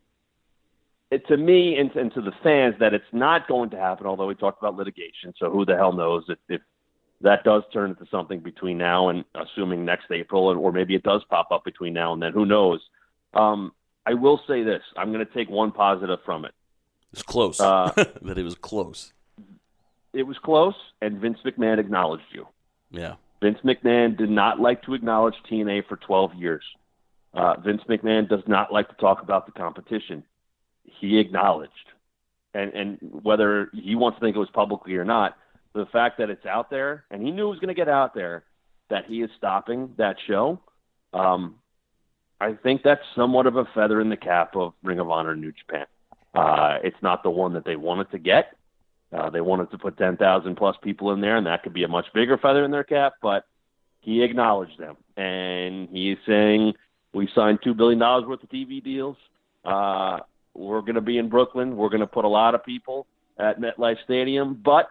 it, to me and, and to the fans that it's not going to happen, although we talked about litigation. So who the hell knows if, if that does turn into something between now and assuming next April, or maybe it does pop up between now and then. Who knows? Um, I will say this. I'm going to take one positive from it. It's close. Uh, that it was close. It was close, and Vince McMahon acknowledged you. Yeah. Vince McMahon did not like to acknowledge T N A for twelve years. Uh, Vince McMahon does not like to talk about the competition. He acknowledged. And, and whether he wants to think it was publicly or not, the fact that it's out there, and he knew it was going to get out there, that he is stopping that show, um, I think that's somewhat of a feather in the cap of Ring of Honor in New Japan. Uh, it's not the one that they wanted to get. Uh, they wanted to put ten thousand plus people in there, and that could be a much bigger feather in their cap, but he acknowledged them. And he is saying, we signed two billion dollars worth of T V deals. Uh, we're going to be in Brooklyn. We're going to put a lot of people at MetLife Stadium, but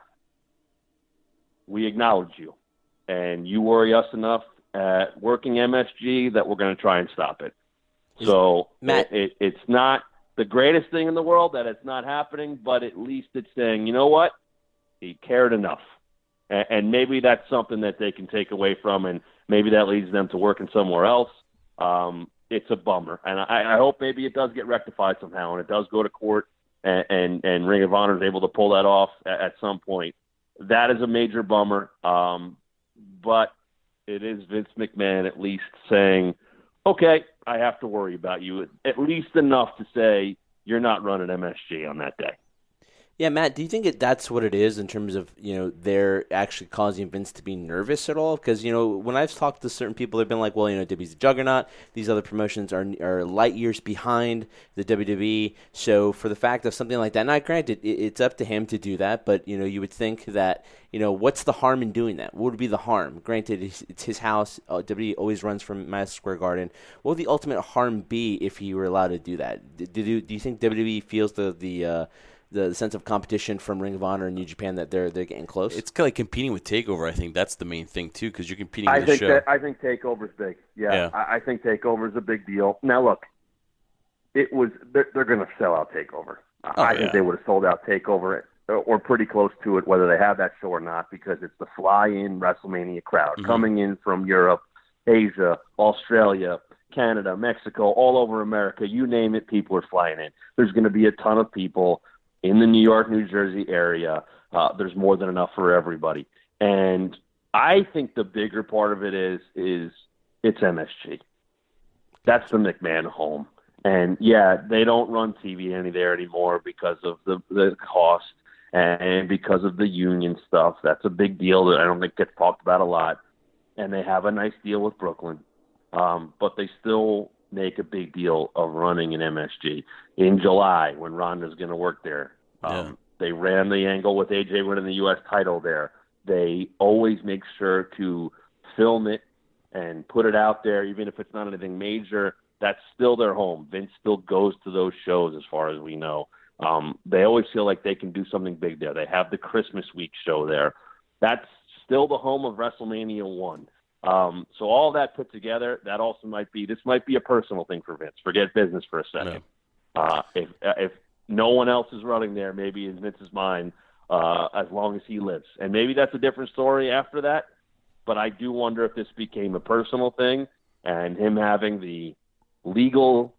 we acknowledge you. And you worry us enough at working M S G that we're going to try and stop it. So Matt, it, it, it's not the greatest thing in the world that it's not happening, but at least it's saying, you know what? He cared enough. And, and maybe that's something that they can take away from, and maybe that leads them to working somewhere else. Um, it's a bummer. And I, I hope maybe it does get rectified somehow, and it does go to court, and, and, and Ring of Honor is able to pull that off at, at some point. That is a major bummer. Um, but it is Vince McMahon at least saying, okay, I have to worry about you, at least enough to say you're not running M S G on that day. Yeah, Matt, do you think it, that's what it is in terms of, you know, they're actually causing Vince to be nervous at all? Because, you know, when I've talked to certain people, they've been like, well, you know, W W's a juggernaut. These other promotions are are light years behind the W W E. So for the fact of something like that, now granted, it, it's up to him to do that. But, you know, you would think that, you know, what's the harm in doing that? What would be the harm? Granted, it's, it's his house. Uh, W W E always runs from Madison Square Garden. What would the ultimate harm be if he were allowed to do that? Do, do, you, do you think W W E feels the, the uh, the sense of competition from Ring of Honor and New Japan that they're they're getting close? It's kind of like competing with TakeOver. I think that's the main thing too, because you're competing I with think a show. That, I think TakeOver's big. Yeah, Yeah. I, I think TakeOver's a big deal. Now look, it was they're, they're going to sell out TakeOver. Oh, I yeah. think they would have sold out TakeOver or, or pretty close to it, whether they have that show or not, because it's the fly-in WrestleMania crowd Mm-hmm. coming in from Europe, Asia, Australia, Canada, Mexico, all over America. You name it, people are flying in. There's going to be a ton of people in the New York, New Jersey area. Uh, there's more than enough for everybody. And I think the bigger part of it is is it's M S G. That's the McMahon home. And, yeah, they don't run T V any there anymore because of the, the cost and because of the union stuff. That's a big deal that I don't think gets talked about a lot. And they have a nice deal with Brooklyn. Um, but they still make a big deal of running an M S G. In July, when Ronda's going to work there, um, Yeah. they ran the angle with A J winning the U S title there. They always make sure to film it and put it out there, even if it's not anything major. That's still their home. Vince still goes to those shows as far as we know. Um, they always feel like they can do something big there. They have the Christmas week show there. That's still the home of WrestleMania one. Um, so all that put together, that also might be, this might be a personal thing for Vince. Forget business for a second. No. Uh, if, if no one else is running there, maybe in Vince's mind, uh, as long as he lives. And maybe that's a different story after that. But I do wonder if this became a personal thing and him having the legal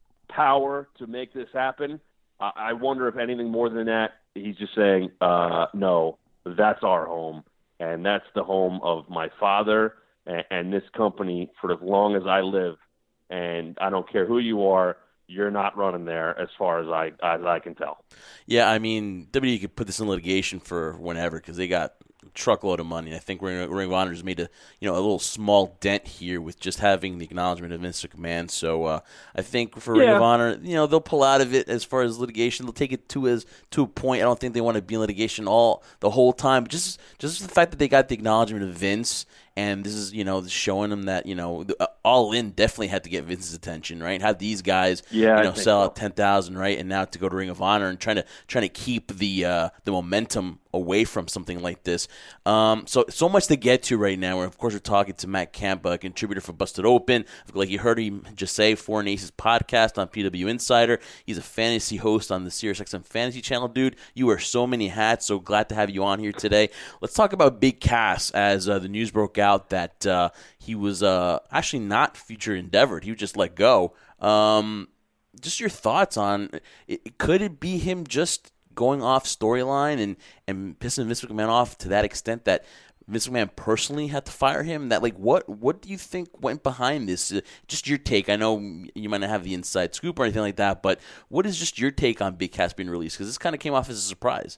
power to make this happen. I, I wonder if anything more than that, he's just saying, uh, no, that's our home. And that's the home of my father and, and this company for as long as I live. And I don't care who you are, you're not running there as far as I as I can tell. Yeah, I mean, W W E could put this in litigation for whenever because they got a truckload of money. I think Ring, Ring of Honor has made a you know a little small dent here with just having the acknowledgement of Vince McMahon. So uh, I think for Ring Yeah. of Honor, you know, they'll pull out of it as far as litigation. They'll take it to as to a point. I don't think they want to be in litigation all the whole time. But just just the fact that they got the acknowledgement of Vince. And this is, you know, showing them that, you know, the, uh, All In definitely had to get Vince's attention, right? Have these guys, Yeah, you I know, think sell so. out ten thousand, right? And now to go to Ring of Honor and trying to trying to keep the uh, the momentum away from something like this. Um, so so much to get to right now. And of course, we're talking to Matt Camp, a contributor for Busted Open, like you heard him just say, Foreign Aces podcast on P W Insider. He's a fantasy host on the SiriusXM Fantasy Channel, dude. You wear so many hats. So glad to have you on here today. Let's talk about Big Cass as uh, the news broke out that. Uh, He was uh, actually not future endeavored. He was just let go. Um, just your thoughts on it, could it be him just going off storyline and, and pissing Vince McMahon off to that extent that Vince McMahon personally had to fire him? That like what what do you think went behind this? Uh, just your take. I know you might not have the inside scoop or anything like that, but what is just your take on Big Cass being released? Because this kind of came off as a surprise.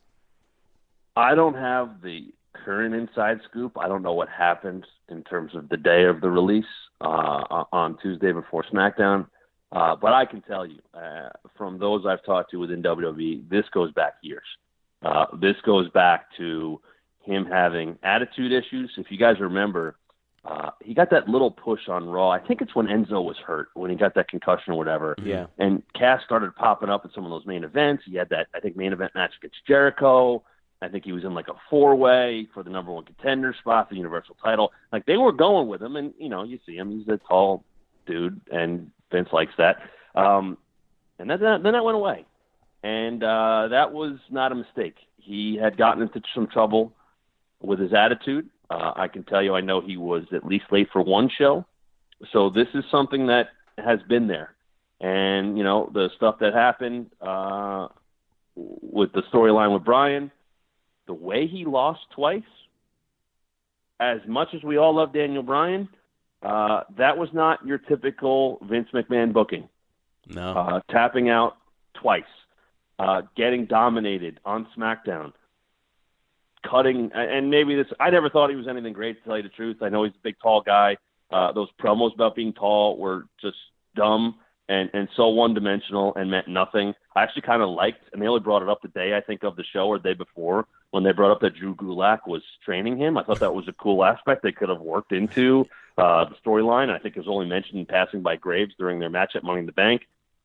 I don't have the current inside scoop. I don't know what happened in terms of the day of the release uh, on Tuesday before SmackDown. Uh, but I can tell you, uh, from those I've talked to within W W E, this goes back years. Uh, this goes back to him having attitude issues. If you guys remember, uh, he got that little push on Raw. I think it's when Enzo was hurt, when he got that concussion or whatever. Yeah. And Cass started popping up at some of those main events. He had that, I think, main event match against Jericho. I think he was in like a four-way for the number one contender spot, the Universal title. Like they were going with him, and you know, you see him; he's a tall dude, and Vince likes that. Um, and then that, then that went away, and uh, that was not a mistake. He had gotten into some trouble with his attitude. Uh, I can tell you, I know he was at least late for one show. So this is something that has been there, and you know, the stuff that happened uh, with the storyline with Bryan. The way he lost twice, as much as we all love Daniel Bryan, uh, that was not your typical Vince McMahon booking. No. Uh, tapping out twice. uh, getting dominated on SmackDown, cutting, and maybe this, I never thought he was anything great, to tell you the truth. I know he's a big, tall guy. Uh, those promos about being tall were just dumb and, and so one-dimensional and meant nothing. I actually kind of liked, and they only brought it up the day, I think, of the show or the day before, when they brought up that Drew Gulak was training him. I thought that was a cool aspect they could have worked into uh, the storyline. I think it was only mentioned in passing by Graves during their match at Money in the Bank.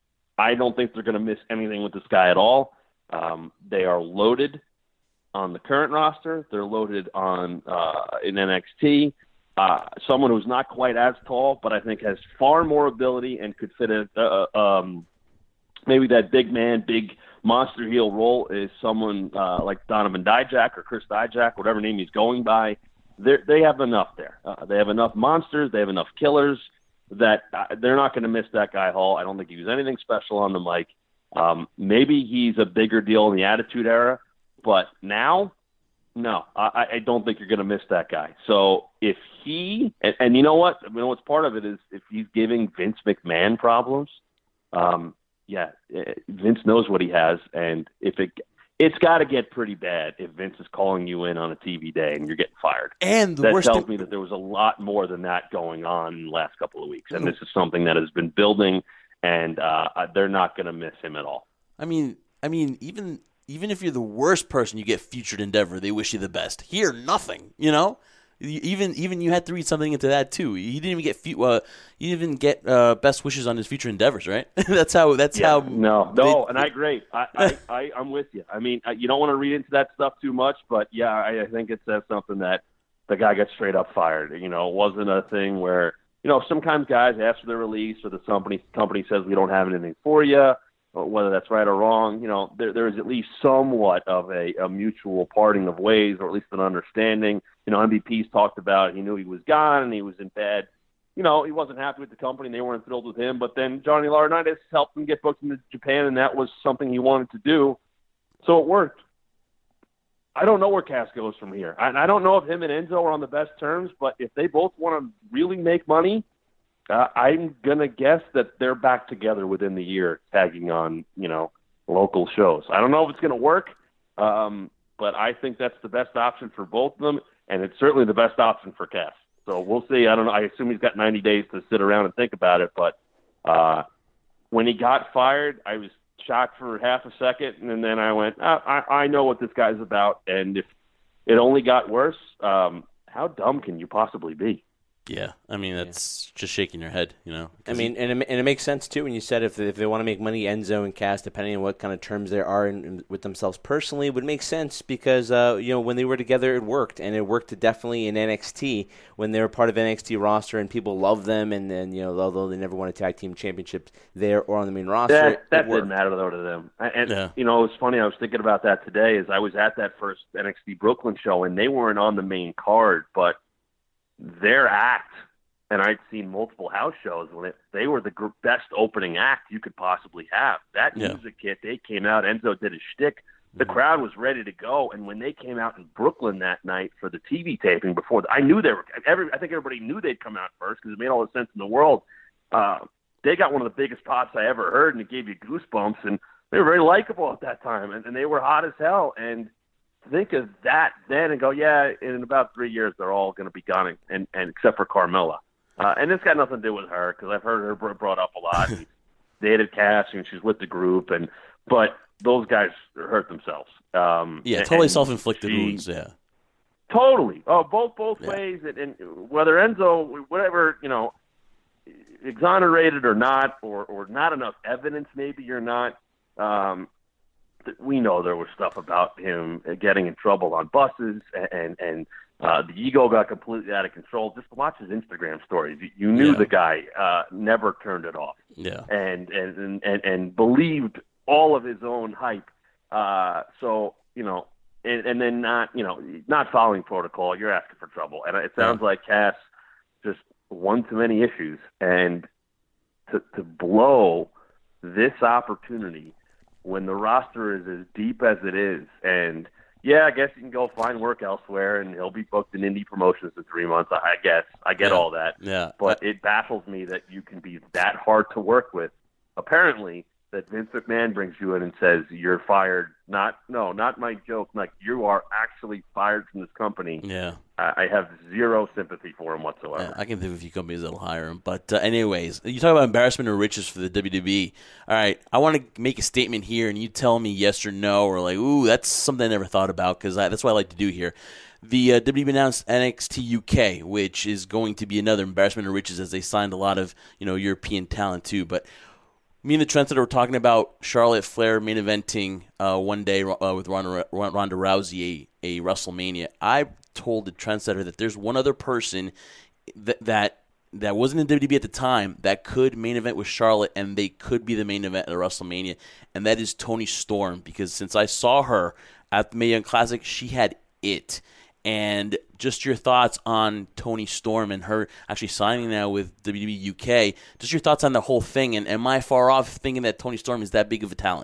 I don't think they're going to miss anything with this guy at all. Um, they are loaded on the current roster. They're loaded on uh, in N X T. Uh, someone who's not quite as tall, but I think has far more ability and could fit in uh, um, maybe that big man, big monster heel role is someone uh, like Donovan Dijak or Chris Dijak, whatever name he's going by. They're, they have enough there. Uh, they have enough monsters. They have enough killers that uh, they're not going to miss that guy Hall. I don't think he was anything special on the mic. Um, maybe he's a bigger deal in the Attitude Era, but now, no, I, I don't think you're going to miss that guy. So if he, and, and you know what, you know what's part of it is if he's giving Vince McMahon problems, um, yeah, Vince knows what he has, and if it, it's got to get pretty bad if Vince is calling you in on a T V day and you're getting fired. And the that worst tells thing- me that there was a lot more than that going on in the last couple of weeks, and this is something that has been building, and uh, they're not going to miss him at all. I mean, I mean, even even if you're the worst person, you get featured Endeavor. They wish you the best. Here, nothing. You know, even even you had to read something into that too. He didn't even get fe- uh, you didn't even get uh, best wishes on his future endeavors, right? that's how. That's yeah, how. No, no, and I agree. I, I, I, I'm with you. I mean, you don't want to read into that stuff too much, but yeah, I, I think it says something that the guy got straight up fired. You know, it wasn't a thing where, you know, sometimes guys after their release or the company company says we don't have anything for you, whether that's right or wrong. You know, there there is at least somewhat of a, a mutual parting of ways, or at least an understanding. You know, M V P's talked about it. He knew he was gone and he was in bed. You know, he wasn't happy with the company. They weren't thrilled with him. But then Johnny Laurinaitis helped him get booked into Japan, and that was something he wanted to do. So it worked. I don't know where Cass goes from here. I, I don't know if him and Enzo are on the best terms, but if they both want to really make money, uh, I'm going to guess that they're back together within the year, tagging on, you know, local shows. I don't know if it's going to work, um, but I think that's the best option for both of them, and it's certainly the best option for Cass. So we'll see. I don't know. I assume he's got ninety days to sit around and think about it, but uh, when he got fired, I was shocked for half a second, and then I went, oh, I, I know what this guy's about, and if it only got worse, um, how dumb can you possibly be? Yeah, I mean, that's yeah. just shaking your head, you know. I mean, he, and, it, and it makes sense, too, when you said if they, if they want to make money, Enzo and Cass, depending on what kind of terms there are in, in, with themselves personally, would make sense because, uh, you know, when they were together, it worked, and it worked definitely in N X T when they were part of N X T roster and people loved them, and then, you know, although they never won a tag team championship there or on the main roster, That, that it didn't matter, though, to them. And, yeah. you know, it was funny, I was thinking about that today as I was at that first N X T Brooklyn show, and they weren't on the main card, but their act, and I'd seen multiple house shows when it, they were the gr- best opening act you could possibly have. That yeah. music kit, they came out, Enzo did his shtick. The mm-hmm. crowd was ready to go, and when they came out in Brooklyn that night for the T V taping, before the, I knew they were. Every, I think everybody knew they'd come out first because it made all the sense in the world. Uh, they got one of the biggest pops I ever heard, and it gave you goosebumps. And they were very likable at that time, and, and they were hot as hell. And think of that then, and go, yeah, in about three years they're all going to be gone, and, and except for Carmella. Uh, and it's got nothing to do with her because I've heard her brought up a lot. And dated Cass, and she's with the group, and but those guys hurt themselves. Um, yeah, totally and self-inflicted she, wounds. Yeah, totally. Oh, both both yeah. ways, and, and whether Enzo, whatever you know, exonerated or not, or or not enough evidence, maybe or not. Um, we know there was stuff about him getting in trouble on buses, and and. Uh, the ego got completely out of control. Just watch his Instagram stories. You knew yeah. the guy uh, never turned it off, yeah, and and, and and believed all of his own hype. Uh, so you know, and, and then not you know not following protocol. You're asking for trouble, and it sounds yeah. like Cass just won too many issues, and to to blow this opportunity when the roster is as deep as it is, and yeah, I guess you can go find work elsewhere, and he'll be booked in indie promotions in three months. I guess I get yeah. all that. Yeah, but it baffles me that you can be that hard to work with, apparently, that Vince McMahon brings you in and says you're fired. Not no, not my joke. Like you are actually fired from this company. Yeah, I, I have zero sympathy for him whatsoever. Yeah, I can think of a few companies that'll hire him. But uh, anyways, you talk about embarrassment or riches for the W W E. All right, I want to make a statement here, and you tell me yes or no, or like, ooh, that's something I never thought about because that's what I like to do here. The uh, W W E announced N X T U K, which is going to be another embarrassment of riches as they signed a lot of you know European talent too. But me and the Trendsetter were talking about Charlotte Flair main eventing uh, one day uh, with Ronda, Ronda Rousey a, a WrestleMania. I told the Trendsetter that there's one other person that that that wasn't in W W E at the time that could main event with Charlotte, and they could be the main event at WrestleMania, and that is Toni Storm. Because since I saw her at the Mae Young Classic, she had it. And just your thoughts on Toni Storm and her actually signing now with W W E U K. Just your thoughts on the whole thing. And am I far off thinking that Toni Storm is that big of a talent?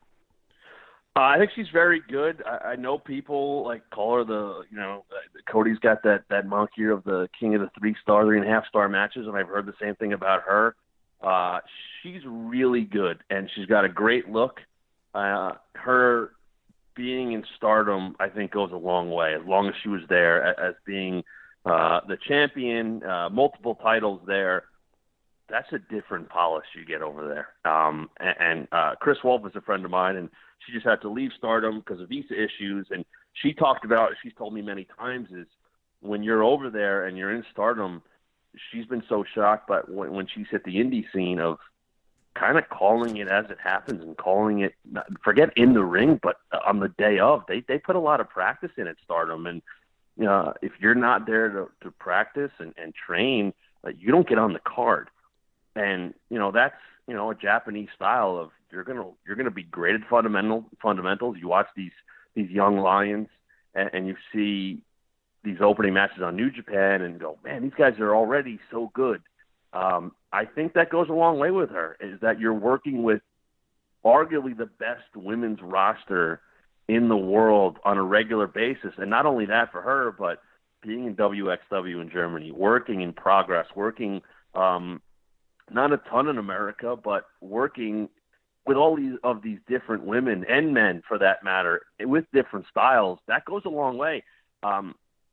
Uh, I think she's very good. I, I know people like call her the, you know, uh, Cody's got that, that moniker of the king of the three-star, three-and-a-half-star matches, and I've heard the same thing about her. Uh, she's really good, and she's got a great look. Uh, her being in Stardom, I think, goes a long way, as long as she was there as being uh, the champion, uh, multiple titles there. That's a different polish you get over there. Um, and and uh, Chris Wolf is a friend of mine, and she just had to leave Stardom because of visa issues. And she talked about, she's told me many times, is when you're over there and you're in Stardom, she's been so shocked by when, when she's hit the indie scene of kind of calling it as it happens and calling it, forget in the ring, but on the day of, they, they put a lot of practice in at Stardom. And you know, if you're not there to, to practice and, and train, uh, you don't get on the card. And, you know, that's, you know, a Japanese style of you're going to, you're going to be great at fundamental fundamentals. You watch these, these young lions and, and you see these opening matches on New Japan and go, man, these guys are already so good. Um, I think that goes a long way with her, is that you're working with arguably the best women's roster in the world on a regular basis. And not only that for her, but being in W X W in Germany, working in Progress, working um, not a ton in America, but working with all these of these different women and men, for that matter, with different styles. That goes a long way. Um,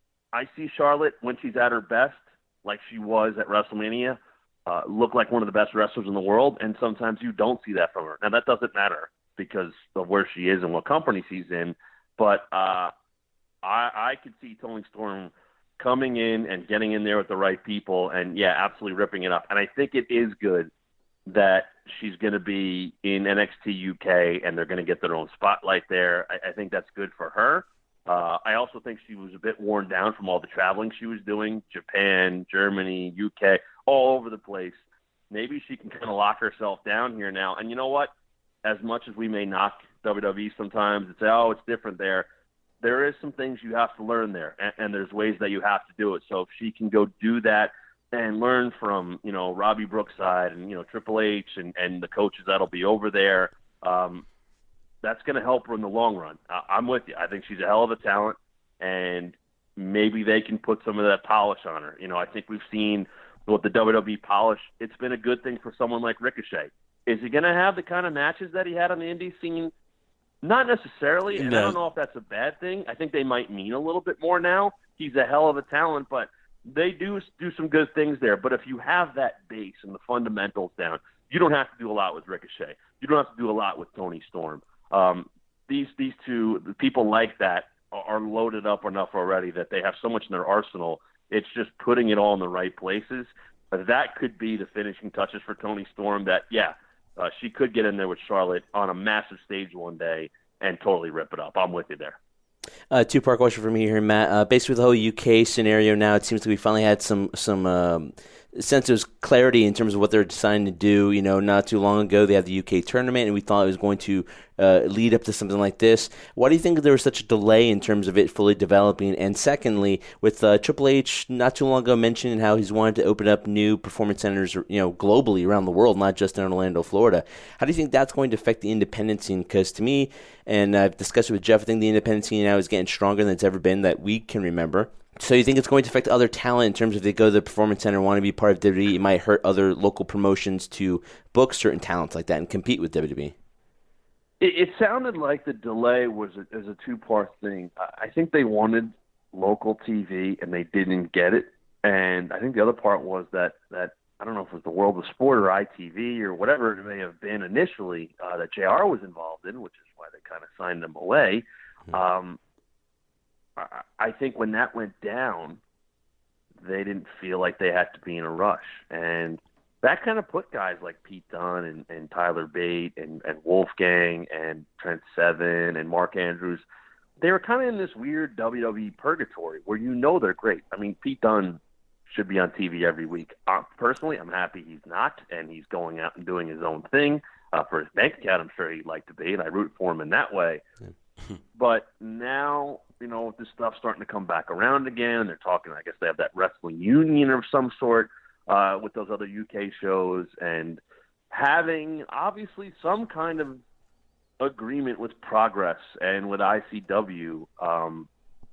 I see Charlotte when she's at her best, like she was at WrestleMania, uh, look like one of the best wrestlers in the world, and sometimes you don't see that from her. Now, that doesn't matter because of where she is and what company she's in, but uh, I, I could see Toni Storm coming in and getting in there with the right people and, yeah, absolutely ripping it up. And I think it is good that she's going to be in N X T U K and they're going to get their own spotlight there. I, I think that's good for her. Uh, I also think she was a bit worn down from all the traveling she was doing, Japan, Germany, U K, all over the place. Maybe she can kind of lock herself down here now. And you know what? As much as we may knock W W E sometimes and say, oh, it's different there, there is some things you have to learn there, and, and there's ways that you have to do it. So if she can go do that and learn from, you know, Robbie Brookside and, you know, Triple H and, and the coaches that'll be over there, um, that's going to help her in the long run. Uh, I'm with you. I think she's a hell of a talent, and maybe they can put some of that polish on her. You know, I think we've seen with the W W E polish, it's been a good thing for someone like Ricochet. Is he going to have the kind of matches that he had on the indie scene? Not necessarily, and no. I don't know if that's a bad thing. I think they might mean a little bit more now. He's a hell of a talent, but they do do some good things there. But if you have that base and the fundamentals down, you don't have to do a lot with Ricochet. You don't have to do a lot with Toni Storm. Um, these these two the people like that are loaded up enough already that they have so much in their arsenal. It's just putting it all in the right places. But that could be the finishing touches for Toni Storm. That yeah, uh, she could get in there with Charlotte on a massive stage one day and totally rip it up. I'm with you there. Uh, two-part question for me here, Matt. Uh, based with the whole U K scenario now, it seems like we finally had some some um, sense of clarity in terms of what they're deciding to do. You know, not too long ago they had the U K tournament, and we thought it was going to uh, lead up to something like this. Why do you think there was such a delay in terms of it fully developing? And secondly, with uh, Triple H not too long ago mentioning how he's wanted to open up new performance centers, you know, globally around the world, not just in Orlando, Florida. How do you think that's going to affect the independent scene? Because to me, and I've discussed it with Jeff, I think the independent scene now is getting stronger than it's ever been that we can remember. So you think it's going to affect other talent in terms of they go to the Performance Center and want to be part of W W E? It might hurt other local promotions to book certain talents like that and compete with W W E. It, it sounded like the delay was a, as a two-part thing. I think they wanted local T V and they didn't get it. And I think the other part was that, that I don't know if it was the World of Sport or I T V or whatever it may have been initially uh, that J R was involved in, which is why they kind of signed them away. Um, I think when that went down, they didn't feel like they had to be in a rush. And that kind of put guys like Pete Dunne and, and Tyler Bate and, and Wolfgang and Trent Seven and Mark Andrews, they were kind of in this weird W W E purgatory where you know they're great. I mean, Pete Dunne should be on T V every week. Uh, personally, I'm happy he's not, and he's going out and doing his own thing. Uh, for his bank account, I'm sure he'd like to be, and I root for him in that way. But now, you know, this stuff's starting to come back around again. They're talking, I guess they have that wrestling union of some sort uh, with those other U K shows, and having obviously some kind of agreement with Progress and with I C W. Um,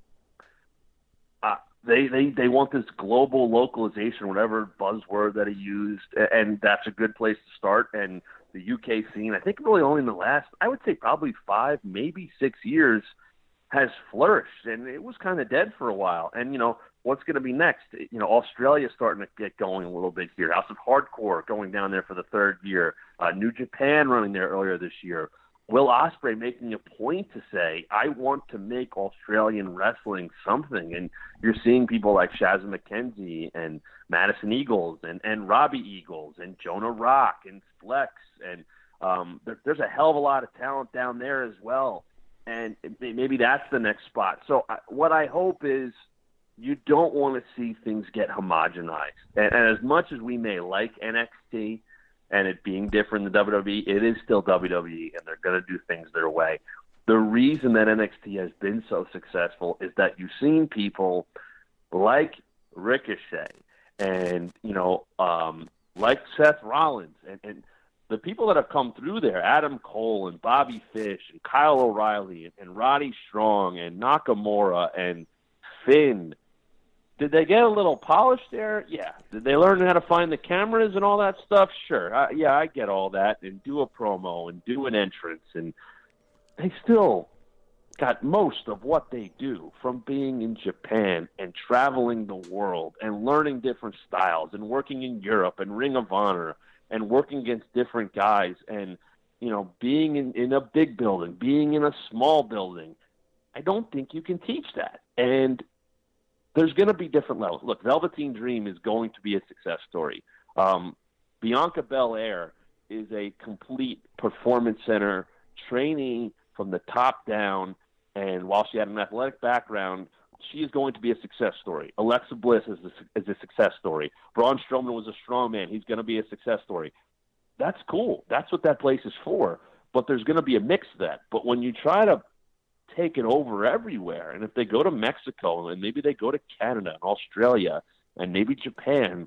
uh, they, they, they want this global localization, whatever buzzword that he used, and that's a good place to start. And the U K scene, I think really only in the last, I would say probably five, maybe six years, has flourished, and it was kind of dead for a while. And, you know, what's going to be next? You know, Australia's starting to get going a little bit here. House of Hardcore going down there for the third year. Uh, New Japan running there earlier this year. Will Ospreay making a point to say, I want to make Australian wrestling something. And you're seeing people like Shazza McKenzie and Madison Eagles and, and Robbie Eagles and Jonah Rock and Flex. And um, there, there's a hell of a lot of talent down there as well. And maybe that's the next spot. So I, what I hope is you don't want to see things get homogenized. And, and as much as we may like N X T and it being different than W W E, it is still W W E, and they're going to do things their way. The reason that N X T has been so successful is that you've seen people like Ricochet and, you know, um, like Seth Rollins and, and the people that have come through there, Adam Cole and Bobby Fish and Kyle O'Reilly and, and Roddy Strong and Nakamura and Finn. Did they get a little polished there? Yeah. Did they learn how to find the cameras and all that stuff? Sure. I, yeah, I get all that, and do a promo and do an entrance. And they still got most of what they do from being in Japan and traveling the world and learning different styles and working in Europe and Ring of Honor and working against different guys and, you know, being in, in a big building, being in a small building. I don't think you can teach that. And there's going to be different levels. Look, Velveteen Dream is going to be a success story. Um, Bianca Belair is a complete performance center training from the top down, and while she had an athletic background, she is going to be a success story. Alexa Bliss is a, is a success story. Braun Strowman was a strong man. He's going to be a success story. That's cool. That's what that place is for. But there's going to be a mix of that. But when you try to take it over everywhere, and if they go to Mexico, and maybe they go to Canada and Australia and maybe Japan,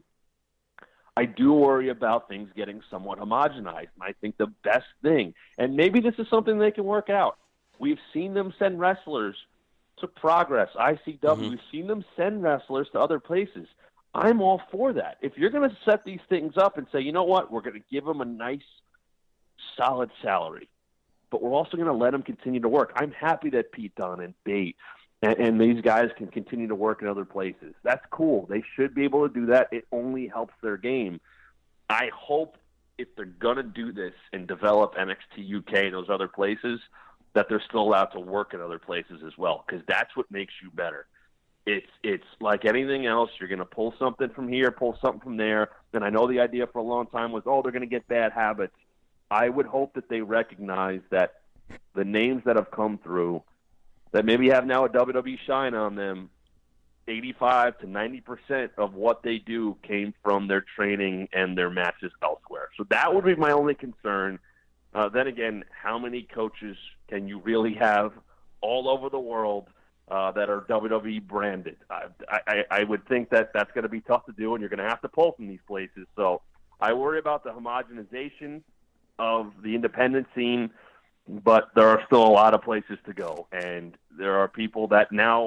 I do worry about things getting somewhat homogenized. And I think the best thing, and maybe this is something they can work out, we've seen them send wrestlers to Progress, I C W. Mm-hmm. We've seen them send wrestlers to other places. I'm all for that. If you're going to set these things up and say, you know what, we're going to give them a nice, solid salary, but we're also going to let them continue to work. I'm happy that Pete Dunne and Bate and, and these guys can continue to work in other places. That's cool. They should be able to do that. It only helps their game. I hope if they're going to do this and develop N X T U K and those other places, that they're still allowed to work in other places as well, because that's what makes you better. It's it's like anything else. You're going to pull something from here, pull something from there. And I know the idea for a long time was, oh, they're going to get bad habits. I would hope that they recognize that the names that have come through, that maybe have now a W W E shine on them, eighty-five to ninety percent of what they do came from their training and their matches elsewhere. So that would be my only concern. Uh, then again, how many coaches can you really have all over the world uh, that are W W E branded? I, I, I would think that that's going to be tough to do, and you're going to have to pull from these places. So I worry about the homogenization of the independent scene, but there are still a lot of places to go. And there are people that now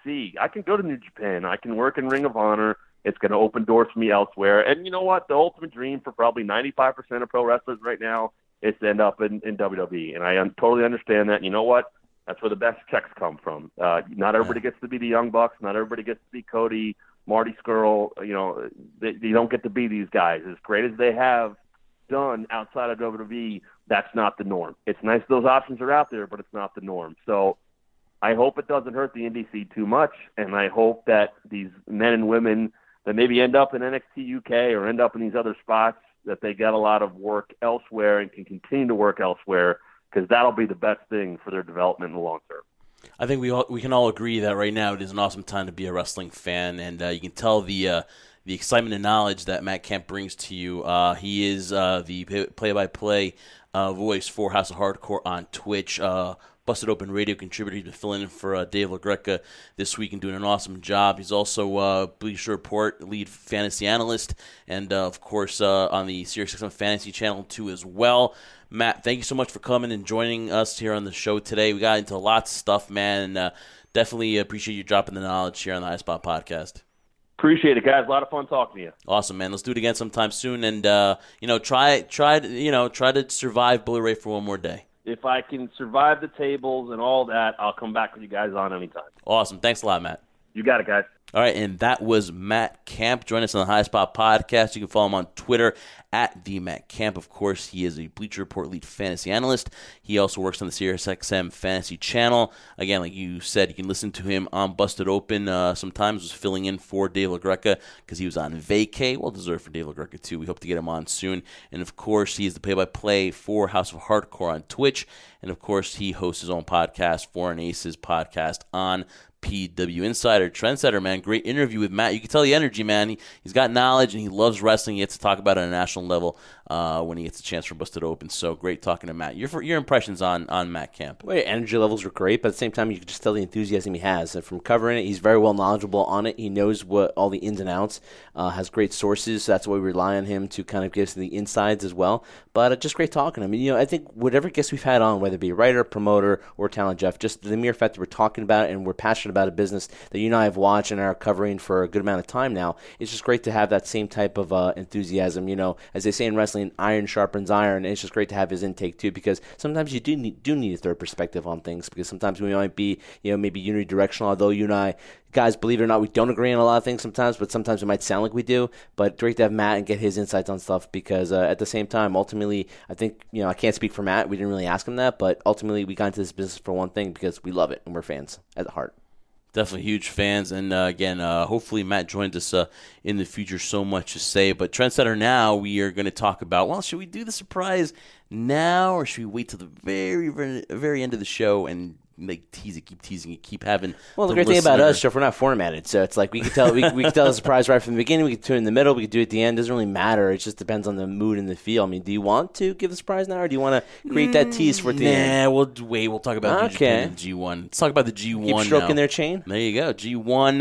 C. I can go to New Japan. I can work in Ring of Honor. It's going to open doors for me elsewhere. And you know what? The ultimate dream for probably ninety-five percent of pro wrestlers right now is to end up in, in W W E. And I un- totally understand that. And you know what? That's where the best checks come from. Uh, not everybody gets to be the Young Bucks. Not everybody gets to be Cody, Marty Scurll. You know, they, they don't get to be these guys. As great as they have done outside of W W E, that's not the norm. It's nice those options are out there, but it's not the norm. So I hope it doesn't hurt the indie scene too much, and I hope that these men and women that maybe end up in N X T U K or end up in these other spots, that they get a lot of work elsewhere and can continue to work elsewhere, because that'll be the best thing for their development in the long term. I think we all, we can all agree that right now it is an awesome time to be a wrestling fan, and uh, you can tell the uh, the excitement and knowledge that Matt Camp brings to you. Uh, he is uh, the play-by-play uh, voice for House of Hardcore on Twitch. Uh, Busted Open Radio contributor. He's been filling in for uh, Dave LaGreca this week and doing an awesome job. He's also uh, Bleacher Report lead fantasy analyst, and uh, of course uh, on the SiriusXM Fantasy Channel too as well. Matt, thank you so much for coming and joining us here on the show today. We got into lots of stuff, man, and uh, definitely appreciate you dropping the knowledge here on the High Spot Podcast. Appreciate it, guys. A lot of fun talking to you. Awesome, man. Let's do it again sometime soon, and uh, you know, try try to, you know try to survive Bully Ray for one more day. If I can survive the tables and all that, I'll come back with you guys on anytime. Awesome. Thanks a lot, Matt. You got it, guys. All right, and that was Matt Camp. Join us on the High Spot Podcast. You can follow him on Twitter at the Matt Camp. Of course, he is a Bleacher Report lead fantasy analyst. He also works on the SiriusXM Fantasy Channel. Again, like you said, you can listen to him on Busted Open. Uh, sometimes was filling in for Dave LaGreca because he was on vacay. Well deserved for Dave LaGreca, too. We hope to get him on soon. And, of course, he is the play-by-play for House of Hardcore on Twitch. And, of course, he hosts his own podcast, Foreign Aces podcast on P W Insider. Trendsetter, man, great interview with Matt. You can tell the energy, man. He, he's got knowledge and he loves wrestling. He gets to talk about it on a national level uh, when he gets a chance for Busted Open. So great talking to Matt. Your your impressions on, on Matt Camp? Well, your energy levels were great, but at the same time, you could just tell the enthusiasm he has. And from covering it, he's very well knowledgeable on it. He knows what all the ins and outs, uh, has great sources. So that's why we rely on him to kind of give us the insides as well. But uh, just great talking. I mean, you know, I think whatever guest we've had on, whether it be a writer, promoter, or talent, Jeff, just the mere fact that we're talking about it and we're passionate about a business that you and I have watched and are covering for a good amount of time now, it's just great to have that same type of uh, enthusiasm. You know, as they say in wrestling, iron sharpens iron, and it's just great to have his intake too, because sometimes you do need, do need a third perspective on things, because sometimes we might be, you know, maybe unidirectional, although you and I, guys, believe it or not, we don't agree on a lot of things sometimes, but sometimes it might sound like we do. But great to have Matt and get his insights on stuff, because uh, at the same time, ultimately, I think, you know, I can't speak for Matt. We didn't really ask him that, but ultimately we got into this business for one thing, because we love it and we're fans at heart. Definitely huge fans, and uh, again, uh, hopefully Matt joins us uh, in the future. So much to say, but Trendsetter, now we are going to talk about, well, should we do the surprise now, or should we wait till the very, very, very end of the show and like tease it, keep teasing it, keep having? Well, the, the great listener. thing about us, Jeff, we're not formatted, so it's like we can tell we, we can tell the surprise right from the beginning. We can do it in the middle. We can do it at the end. It doesn't really matter. It just depends on the mood and the feel. I mean, do you want to give the surprise now, or do you want to create that tease for at the nah, end? Nah, we'll wait. We'll talk about okay. the G one. Let's talk about the G one. Keep stroking now. their chain. There you go, G one.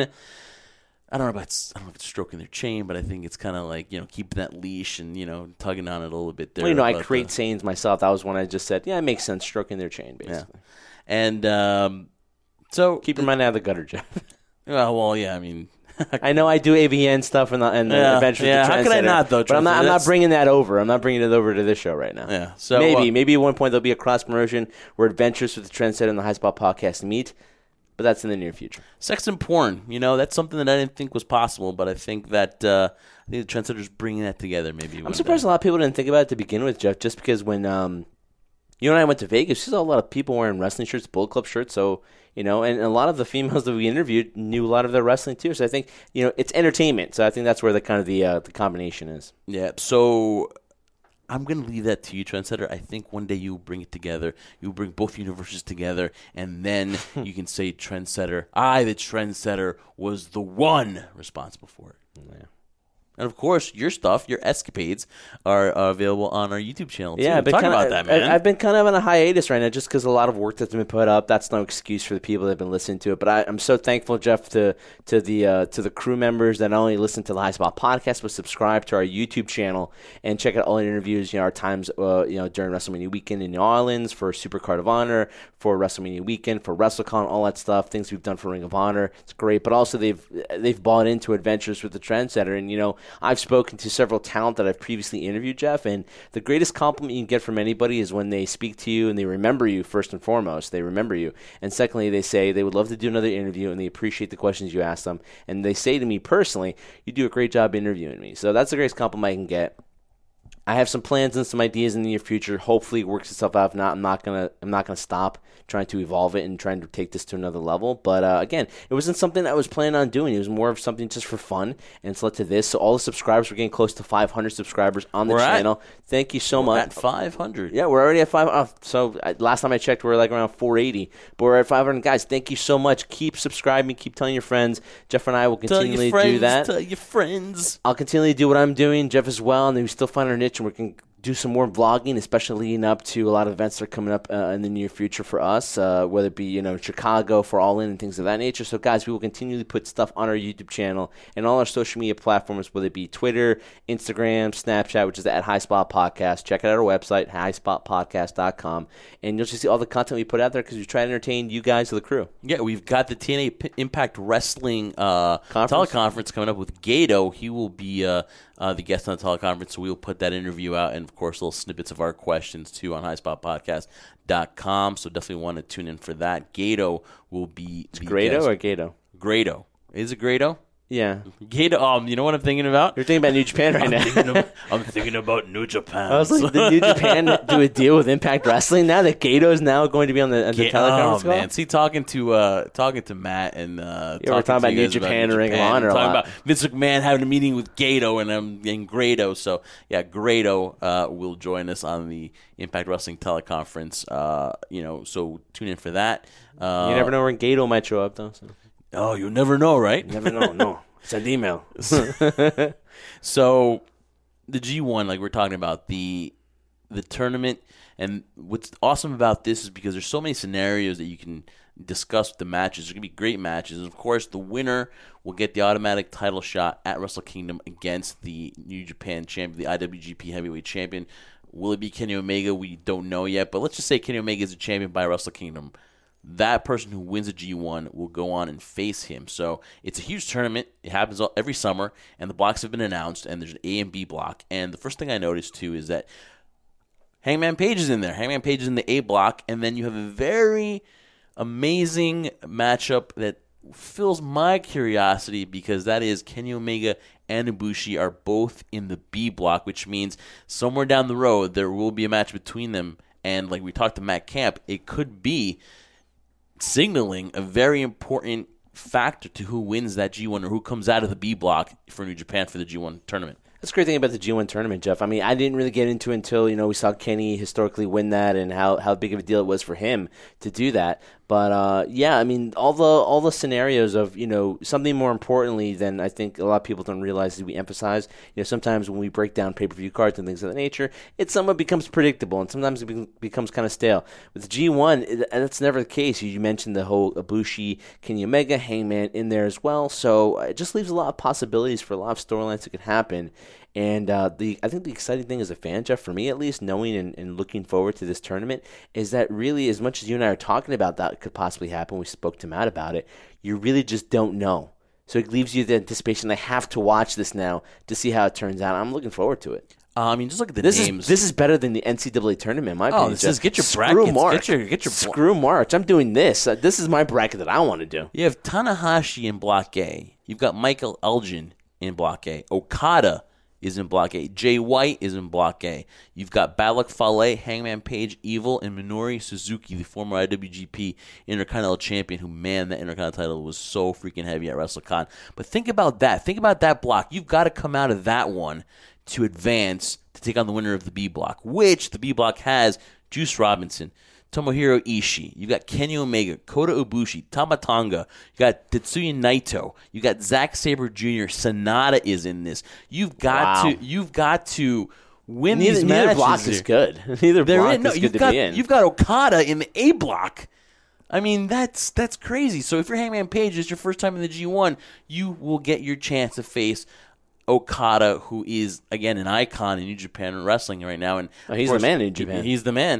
I don't know about I don't know if it's stroking their chain, but I think it's kind of like, you know, keeping that leash and, you know, tugging on it a little bit there. Well, you know, I create the, sayings myself. That was one I just said, yeah, it makes sense, stroking their chain, basically. Yeah. And um, so keep your mind out of the gutter, Jeff. Well, well, yeah, I mean, I know I do A V N stuff and the, and the yeah, Adventures yeah. of the How could I not though? But I'm not. I'm not bringing that over. I'm not bringing it over to this show right now. Yeah. So maybe, uh, maybe at one point there'll be a cross promotion where Adventures with the Trendsetter and the High Spot Podcast meet. But that's in the near future. Sex and porn, you know, that's something that I didn't think was possible, but I think that uh, I think the Trendsetter's bringing that together maybe. I'm surprised day. a lot of people didn't think about it to begin with, Jeff, just because when um, you and I went to Vegas, we saw a lot of people wearing wrestling shirts, Bullet Club shirts, so, you know, and a lot of the females that we interviewed knew a lot of their wrestling too, so I think, you know, it's entertainment, so I think that's where the kind of the, uh, the combination is. Yeah, so I'm going to leave that to you, Trendsetter. I think one day you'll bring it together. You'll bring both universes together, and then you can say, Trendsetter, I, the Trendsetter, was the one responsible for it. Yeah. And, of course, your stuff, your escapades, are uh, available on our YouTube channel, too. Yeah, I've been Talk kinda, about that, man. I, I've been kind of on a hiatus right now just because a lot of work that's been put up. That's no excuse for the people that have been listening to it. But I, I'm so thankful, Jeff, to to the uh, to the crew members that not only listen to the High Spot podcast, but subscribe to our YouTube channel and check out all the interviews, you know, our times uh, you know, during WrestleMania weekend in New Orleans, for Super Card of Honor, for WrestleMania weekend, for WrestleCon, all that stuff, things we've done for Ring of Honor. It's great. But also they've they've bought into Adventures with the Trendsetter. And, you know, I've spoken to several talent that I've previously interviewed, Jeff, and the greatest compliment you can get from anybody is when they speak to you and they remember you, first and foremost. They remember you. And secondly, they say they would love to do another interview and they appreciate the questions you ask them. And they say to me personally, you do a great job interviewing me. So that's the greatest compliment I can get. I have some plans and some ideas in the near future. Hopefully it works itself out. If not, I'm not gonna I'm not gonna stop trying to evolve it and trying to take this to another level. But uh, again, it wasn't something I was planning on doing. It was more of something just for fun, and it's led to this. So all the subscribers, we're getting close to five hundred subscribers on the We're at- channel. Thank you so We're much. at five hundred. Yeah, we're already at five. Oh, so uh, last time I checked, we were like around four eighty. But we're at five hundred. Guys, thank you so much. Keep subscribing. Keep telling your friends. Jeff and I will Tell continually your friends, do that. Tell your friends. I'll continually do what I'm doing, Jeff as well, and then we still find our niche, and we can do some more vlogging, especially leading up to a lot of events that are coming up uh, in the near future for us, uh, whether it be, you know, Chicago for All In and things of that nature. So, guys, we will continually put stuff on our YouTube channel and all our social media platforms, whether it be Twitter, Instagram, Snapchat, which is at High Spot Podcast. Check out our website, high spot podcast dot com, and you'll just see all the content we put out there because we try to entertain you guys of the crew. Yeah, we've got the T N A P- Impact Wrestling uh, Conference? teleconference coming up with Gato. He will be uh, uh, the guest on the teleconference, so we'll put that interview out, and, of course, little snippets of our questions, too, on high spot podcast dot com, so definitely want to tune in for that. Gato will be It's the Grado guest. or Gato? Grado. Is it Grado? Yeah. Gato, um, you know what I'm thinking about? You're thinking about New Japan right I'm now. thinking, about, I'm thinking about New Japan. I was like, did New Japan do a deal with Impact Wrestling now that Gato is now going to be on the, on the Ga- teleconference oh, call? man. See, talking to uh, talking to Matt and uh, Yeah, we're talking to about you New guys Japan New and Ring of Japan, Honor a talking lot. about Vince McMahon having a meeting with Gato and um, and Grado. So, yeah, Grado uh, will join us on the Impact Wrestling teleconference. Uh, you know, so tune in for that. Uh, You never know when Gato might show up, though. So. Oh, you never know, right? You never know, no. Send email. So the G one, like we're talking about, the the tournament, and what's awesome about this is because there's so many scenarios that you can discuss with the matches. There's going to be great matches. And, of course, the winner will get the automatic title shot at Wrestle Kingdom against the New Japan champion, the I W G P Heavyweight Champion. Will it be Kenny Omega? We don't know yet, but let's just say Kenny Omega is a champion by Wrestle Kingdom. That person who wins the G one will go on and face him. So it's a huge tournament. It happens all, every summer, and the blocks have been announced, and there's an A and B block. And the first thing I noticed, too, is that Hangman Page is in there. Hangman Page is in the A block, and then you have a very amazing matchup that fills my curiosity because that is Kenny Omega and Ibushi are both in the B block, which means somewhere down the road there will be a match between them. And like we talked to Matt Camp, it could be signaling a very important factor to who wins that G one or who comes out of the B block for New Japan for the G one tournament. That's the great thing about the G one tournament, Jeff. I mean, I didn't really get into it until, you know, we saw Kenny historically win that and how, how big of a deal it was for him to do that. But, uh, yeah, I mean, all the all the scenarios of, you know, something more importantly than I think a lot of people don't realize is we emphasize, you know, sometimes when we break down pay-per-view cards and things of that nature, it somewhat becomes predictable and sometimes it be- becomes kind of stale. With the G one, it, that's never the case. You mentioned the whole Ibushi, Kenny Omega, Hangman in there as well. So it just leaves a lot of possibilities for a lot of storylines that could happen. And uh, the I think the exciting thing as a fan, Jeff, for me at least, knowing and, and looking forward to this tournament, is that really, as much as you and I are talking about that could possibly happen, we spoke to Matt about it, you really just don't know. So it leaves you the anticipation, I have to watch this now to see how it turns out. I'm looking forward to it. Uh, I mean, just look at the This names. is this is better than the N C double A tournament, in my Oh, opinion. this Jeff. is- get your Screw brackets, March. get your- get your bl- Screw March. I'm doing this. Uh, this is my bracket that I want to do. You have Tanahashi in Block A. You've got Michael Elgin in Block A. Okada is in Block A. Jay White is in Block A. You've got Balak Fale, Hangman Page, Evil, and Minoru Suzuki, the former I W G P Intercontinental Champion, who, man, that Intercontinental title was so freaking heavy at WrestleCon. But think about that. Think about that block. You've got to come out of that one to advance to take on the winner of the B block, which the B block has Juice Robinson, Tomohiro Ishii. You got Kenny Omega, Kota Ibushi, Tama Tonga. You got Tetsuya Naito. You got Zack Sabre Junior Sonata is in this. You've got wow. to. You've got to. Win neither, these neither matches. block is good. Neither They're block in. No, is you've good got, to be in. You've got Okada in the A block. I mean, that's that's crazy. So if you're Hangman Page, it's your first time in the G one, you will get your chance to face Okada, who is, again, an icon in New Japan Wrestling right now. And oh, he's course, the man in Japan. He's the man.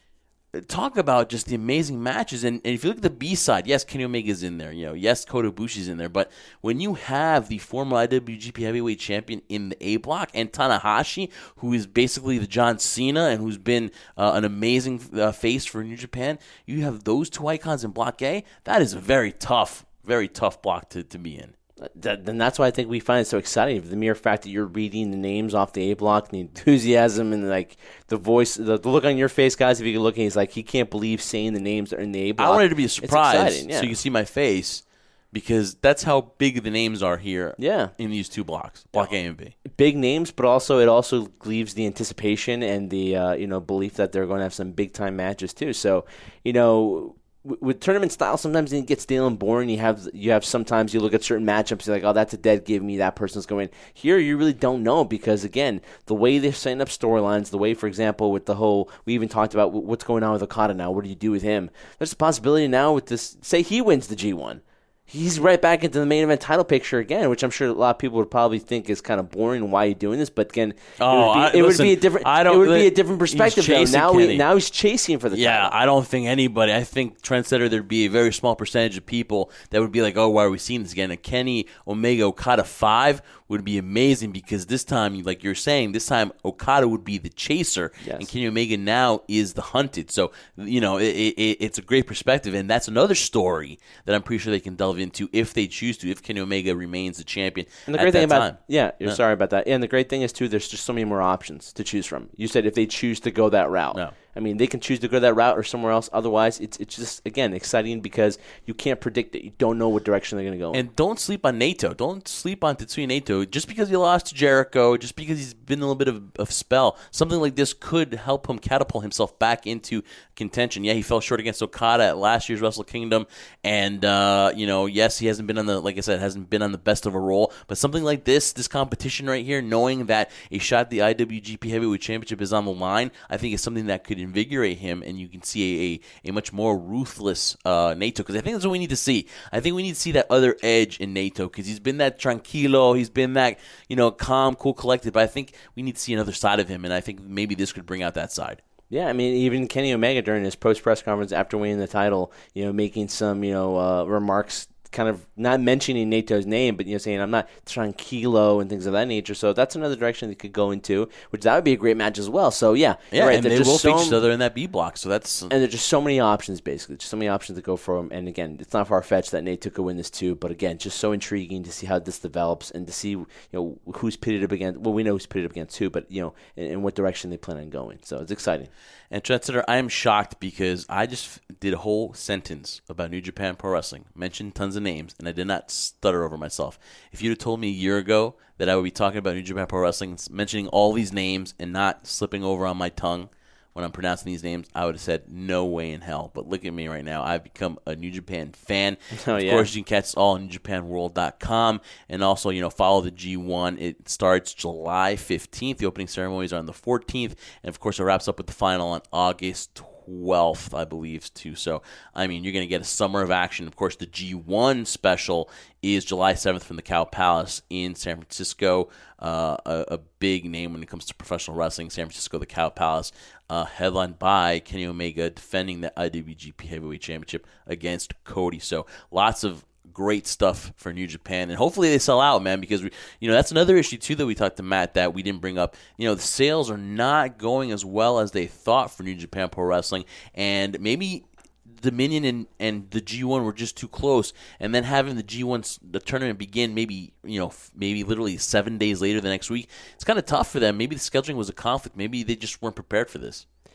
Talk about just the amazing matches. And, and if you look at the B side, yes, Kenny Omega's in there. You know, yes, Kota Ibushi's in there. But when you have the former I W G P Heavyweight Champion in the A block and Tanahashi, who is basically the John Cena and who's been uh, an amazing uh, face for New Japan, you have those two icons in Block A. That is a very tough, very tough block to, to be in. That, then that's why I think we find it so exciting. The mere fact that you're reading the names off the A block, the enthusiasm, and like the voice, the, the look on your face, guys. If you can look, he's like he can't believe saying the names that are in the A block. I wanted to be a surprise, yeah. so you can see my face, because that's how big the names are here. Yeah. In these two blocks, Block A and B. Big names, but also it also leaves the anticipation and the uh, you know belief that they're going to have some big time matches too. So you know. With tournament style, sometimes it gets stale and boring. You have you have sometimes you look at certain matchups, you're like, oh, that's a dead give me. That person's going. Here, you really don't know because, again, the way they're setting up storylines, the way, for example, with the whole, we even talked about what's going on with Okada now. What do you do with him? There's a possibility now with this, say he wins the G one. He's right back into the main event title picture again, which I'm sure a lot of people would probably think is kind of boring. Why are you doing this? But again, oh, it, would be, I, it listen, would be a different. I don't, it would be a different perspective. Though. Now, we, now he's chasing for the yeah, title. Yeah, I don't think anybody. I think Trendsetter, there'd be a very small percentage of people that would be like, "Oh, why are we seeing this again?" A Kenny Omega Okada five would be amazing because this time, like you're saying, this time Okada would be the chaser, yes. and Kenny Omega now is the hunted. So you know, it, it, it's a great perspective, and that's another story that I'm pretty sure they can delve into if they choose to, if Kenny Omega remains the champion. And the great at thing that about time. yeah, you're Yeah. sorry about that. And the great thing is too, there's just so many more options to choose from. You said if they choose to go that route. No. I mean, they can choose to go that route or somewhere else. Otherwise, it's it's just again exciting because you can't predict it. You don't know what direction they're going to go. And don't sleep on Naito. Don't sleep on Tetsuya Naito. Just because he lost to Jericho, just because he's been in a little bit of a spell, something like this could help him catapult himself back into contention. Yeah, he fell short against Okada at last year's Wrestle Kingdom, and uh, you know, yes, he hasn't been on the like I said, hasn't been on the best of a roll. But something like this, this competition right here, knowing that a shot at the I W G P Heavyweight Championship is on the line, I think is something that could invigorate him, and you can see a, a, a much more ruthless uh, Naito, because I think that's what we need to see. I think we need to see that other edge in Naito, because he's been that tranquilo, he's been that, you know, calm, cool, collected, but I think we need to see another side of him, and I think maybe this could bring out that side. Yeah, I mean, even Kenny Omega during his post-press conference after winning the title, you know, making some, you know, uh, remarks kind of not mentioning Nato's name, but you know, saying I'm not tranquilo and things of that nature. So that's another direction they could go into, which that would be a great match as well. So yeah, yeah, right, and they will so, face each other in that B block. So that's and there's just so many options, basically, just so many options to go for them. And again, it's not far fetched that Naito could win this too, but again, just so intriguing to see how this develops and to see you know who's pitted up against. Well, we know who's pitted up against who, but you know, in, in what direction they plan on going. So it's exciting. And Trendsetter, I am shocked because I just did a whole sentence about New Japan Pro Wrestling, mentioned tons of names, and I did not stutter over myself. If you'd have told me a year ago that I would be talking about New Japan Pro Wrestling, mentioning all these names and not slipping over on my tongue when I'm pronouncing these names, I would have said no way in hell. But look at me right now. I've become a New Japan fan. Oh, of yeah. course, you can catch us all on new japan world dot com. And also, you know, follow the G one. It starts July fifteenth. The opening ceremonies are on the fourteenth. And, of course, it wraps up with the final on August twelfth, I believe, too. So, I mean, you're going to get a summer of action. Of course, the G one special is July seventh from the Cow Palace in San Francisco. Uh, a, a big name when it comes to professional wrestling. San Francisco, the Cow Palace, uh, headlined by Kenny Omega defending the I W G P Heavyweight Championship against Cody. So lots of great stuff for New Japan, and hopefully they sell out, man, because we, you know, that's another issue too that we talked to Matt that we didn't bring up. You know, the sales are not going as well as they thought for New Japan Pro Wrestling, and maybe Dominion and, and the G one were just too close, and then having the G one the tournament begin maybe you know maybe literally seven days later the next week, it's kind of tough for them. Maybe the scheduling was a conflict. Maybe they just weren't prepared for this.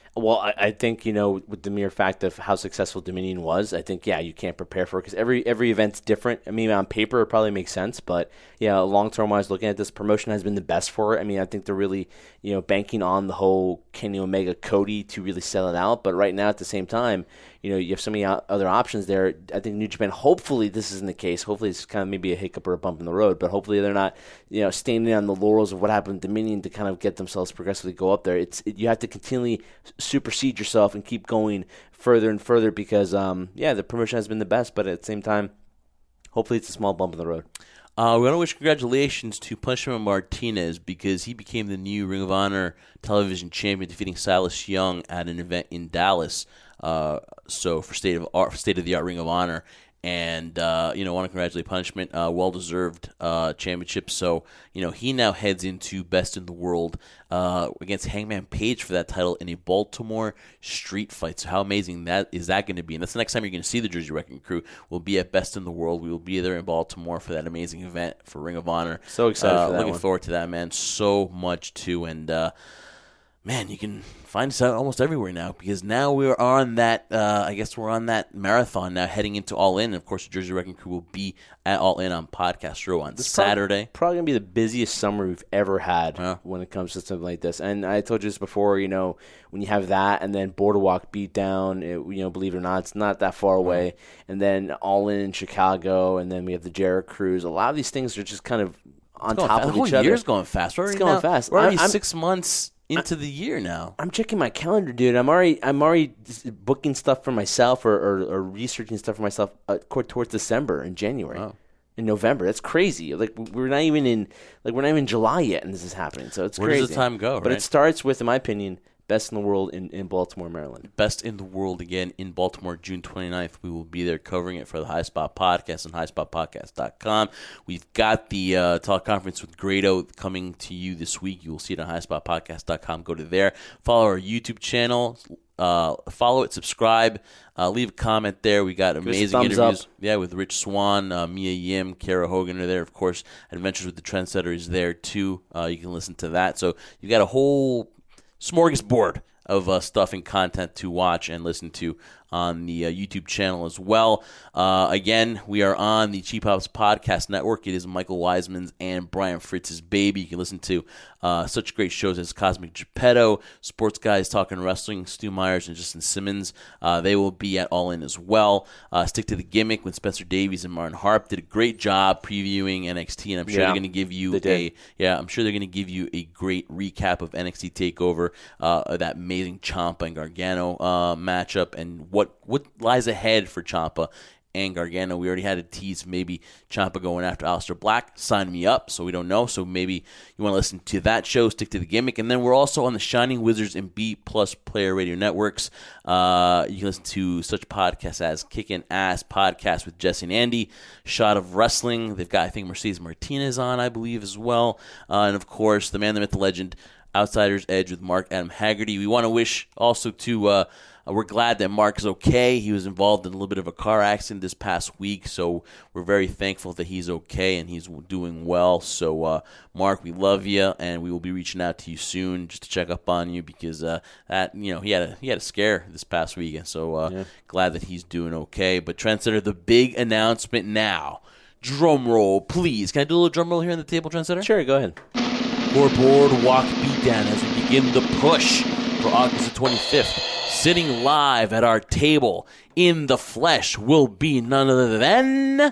Well, I, I think, you know, with the mere fact of how successful Dominion was, I think, yeah, you can't prepare for it because every, every event's different. I mean, on paper, it probably makes sense, but, yeah, long-term wise, looking at this, promotion has been the best for it. I mean, I think they're really, you know, banking on the whole Kenny Omega Cody to really sell it out, but right now, at the same time, you know, you have so many other options there. I think New Japan, hopefully this isn't the case. Hopefully it's kind of maybe a hiccup or a bump in the road, but hopefully they're not, you know, standing on the laurels of what happened with Dominion to kind of get themselves progressively go up there. It's it, you have to continually supersede yourself and keep going further and further because, um, yeah, the promotion has been the best, but at the same time, hopefully it's a small bump in the road. Uh, we want to wish congratulations to Punishment Martinez because he became the new Ring of Honor television champion, defeating Silas Young at an event in Dallas. Uh, so for state of art, state of the art Ring of Honor, and uh, you know, want to congratulate Punishment, uh, well deserved uh, championship. So you know, he now heads into Best in the World uh, against Hangman Page for that title in a Baltimore street fight. So how amazing that is that going to be? And that's the next time you're going to see the Jersey Wrecking Crew. We'll be at Best in the World. We will be there in Baltimore for that amazing event for Ring of Honor. So excited uh, for that Looking one. forward to that, man. So much too, and. Uh, Man, you can find us out almost everywhere now because now we're on that, uh, I guess we're on that marathon now heading into All In. And, of course, the Jersey Wrecking Crew will be at All In on Podcast Row on This Saturday. Probably, probably going to be the busiest summer we've ever had Yeah. when it comes to something like this. And I told you this before, you know, when you have that and then Boardwalk Beatdown, it, you know, believe it or not, it's not that far away. And then All In in Chicago, and then we have the Jarrett Cruise. A lot of these things are just kind of on It's top going of fast. each The whole other. year's going fast. We're It's already going now, fast. We're already I'm- six months into the year now. I'm checking my calendar, dude. I'm already I'm already booking stuff for myself or, or, or researching stuff for myself uh, towards December and January. Wow. In November. That's crazy. Like we're not even in like we're not even in July yet and this is happening. So it's Where crazy. does the time go, But right? it starts with, in my opinion, Best in the World in, in Baltimore, Maryland. Best in the World again in Baltimore, June twenty-ninth. We will be there covering it for the High Spot Podcast and high spot podcast dot com. We've got the uh, teleconference with Grado coming to you this week. You will see it on high spot podcast dot com. Go to there. Follow our YouTube channel. Uh, follow it, subscribe, uh, leave a comment there. We got amazing interviews. Up. Yeah, with Rich Swan, uh, Mia Yim, Kara Hogan are there. Of course, Adventures with the Trendsetter is there too. Uh, you can listen to that. So you got a whole smorgasbord of uh, stuff and content to watch and listen to on the uh, YouTube channel as well. Uh, again, we are on the Cheap Hops Podcast Network. It is Michael Wiseman's and Brian Fritz's baby. You can listen to uh, such great shows as Cosmic Geppetto, Sports Guys Talking Wrestling, Stu Myers and Justin Simmons. Uh, they will be at All In as well. Uh, Stick to the Gimmick with Spencer Davies and Martin Harp did a great job previewing N X T, and I'm sure Yeah, they're going to give you they did. a yeah, I'm sure they're going to give you a great recap of N X T TakeOver, uh, that amazing Ciampa and Gargano uh, matchup, and what what lies ahead for Ciampa and Gargano. We already had a tease, maybe Ciampa going after Aleister Black. Sign me up, so we don't know. So maybe you want to listen to that show, Stick to the Gimmick. And then we're also on the Shining Wizards and B Plus Player Radio Networks. Uh, you can listen to such podcasts as Kickin' Ass Podcast with Jesse and Andy, Shot of Wrestling. They've got, I think, Mercedes Martinez on, I believe, as well. Uh, and, of course, the man, the myth, the legend, Outsider's Edge with Mark Adam Haggerty. We want to wish also to... Uh, We're glad that Mark is okay. He was involved in a little bit of a car accident this past week, so we're very thankful that he's okay and he's doing well. So, uh, Mark, we love you, and we will be reaching out to you soon just to check up on you because uh, that you know he had a he had a scare this past weekend. So, uh, yeah. Glad that he's doing okay. But Trendsetter, the big announcement now. Drum roll, please. Can I do a little drum roll here on the table, Trendsetter? Sure, go ahead. For Boardwalk Beatdown as we begin the push for August the twenty-fifth. Sitting live at our table in the flesh will be none other than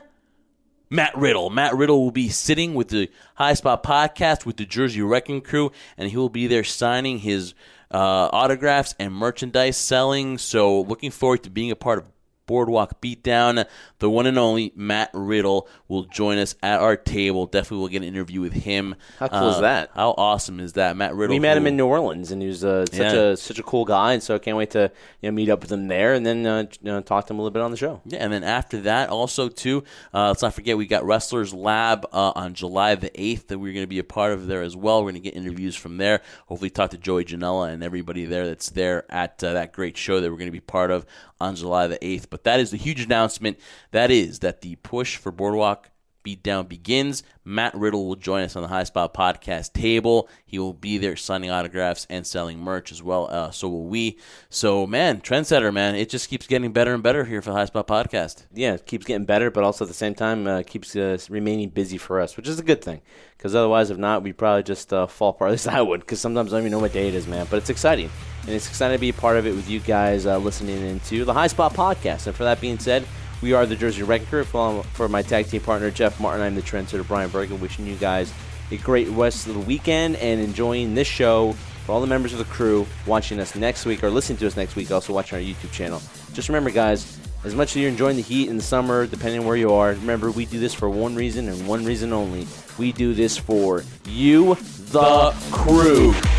Matt Riddle. Matt Riddle will be sitting with the High Spot Podcast with the Jersey Wrecking Crew, and he will be there signing his uh, autographs and merchandise selling. So looking forward to being a part of Boardwalk Beatdown. The one and only Matt Riddle will join us at our table. Definitely will get an interview with him. How cool uh, is that? How awesome is that? Matt Riddle. We met who, him in New Orleans, and he was uh, such Yeah. a such a cool guy, and so I can't wait to you know meet up with him there, and then uh, you know, talk to him a little bit on the show. Yeah, and then after that, also too, uh, let's not forget we got Wrestlers Lab uh, on July the eighth that we're going to be a part of there as well. We're going to get interviews from there. Hopefully, talk to Joey Janela and everybody there that's there at uh, that great show that we're going to be part of on July the eighth. But that is the huge announcement. That is that the push for Boardwalk Beatdown begins. Matt Riddle will join us on the High Spot podcast table. He will be there signing autographs and selling merch as well. Uh, so will we. So, man, trendsetter, man. It just keeps getting better and better here for the High Spot podcast. Yeah, it keeps getting better, but also at the same time uh, keeps uh, remaining busy for us, which is a good thing. Because otherwise, if not, we'd probably just uh, fall apart. At least I would, because sometimes I don't even know what day it is, man. But it's exciting. And it's exciting to be a part of it with you guys uh, listening into the High Spot podcast. And for that being said, we are the Jersey Wrecking Crew. For, for my tag team partner, Jeff Martin, I'm the trendsetter, Brian Bergen, wishing you guys a great rest of the weekend and enjoying this show. For all the members of the crew watching us next week or listening to us next week, also watching our YouTube channel. Just remember, guys, as much as you're enjoying the heat in the summer, depending on where you are, remember, we do this for one reason and one reason only. We do this for you, the crew.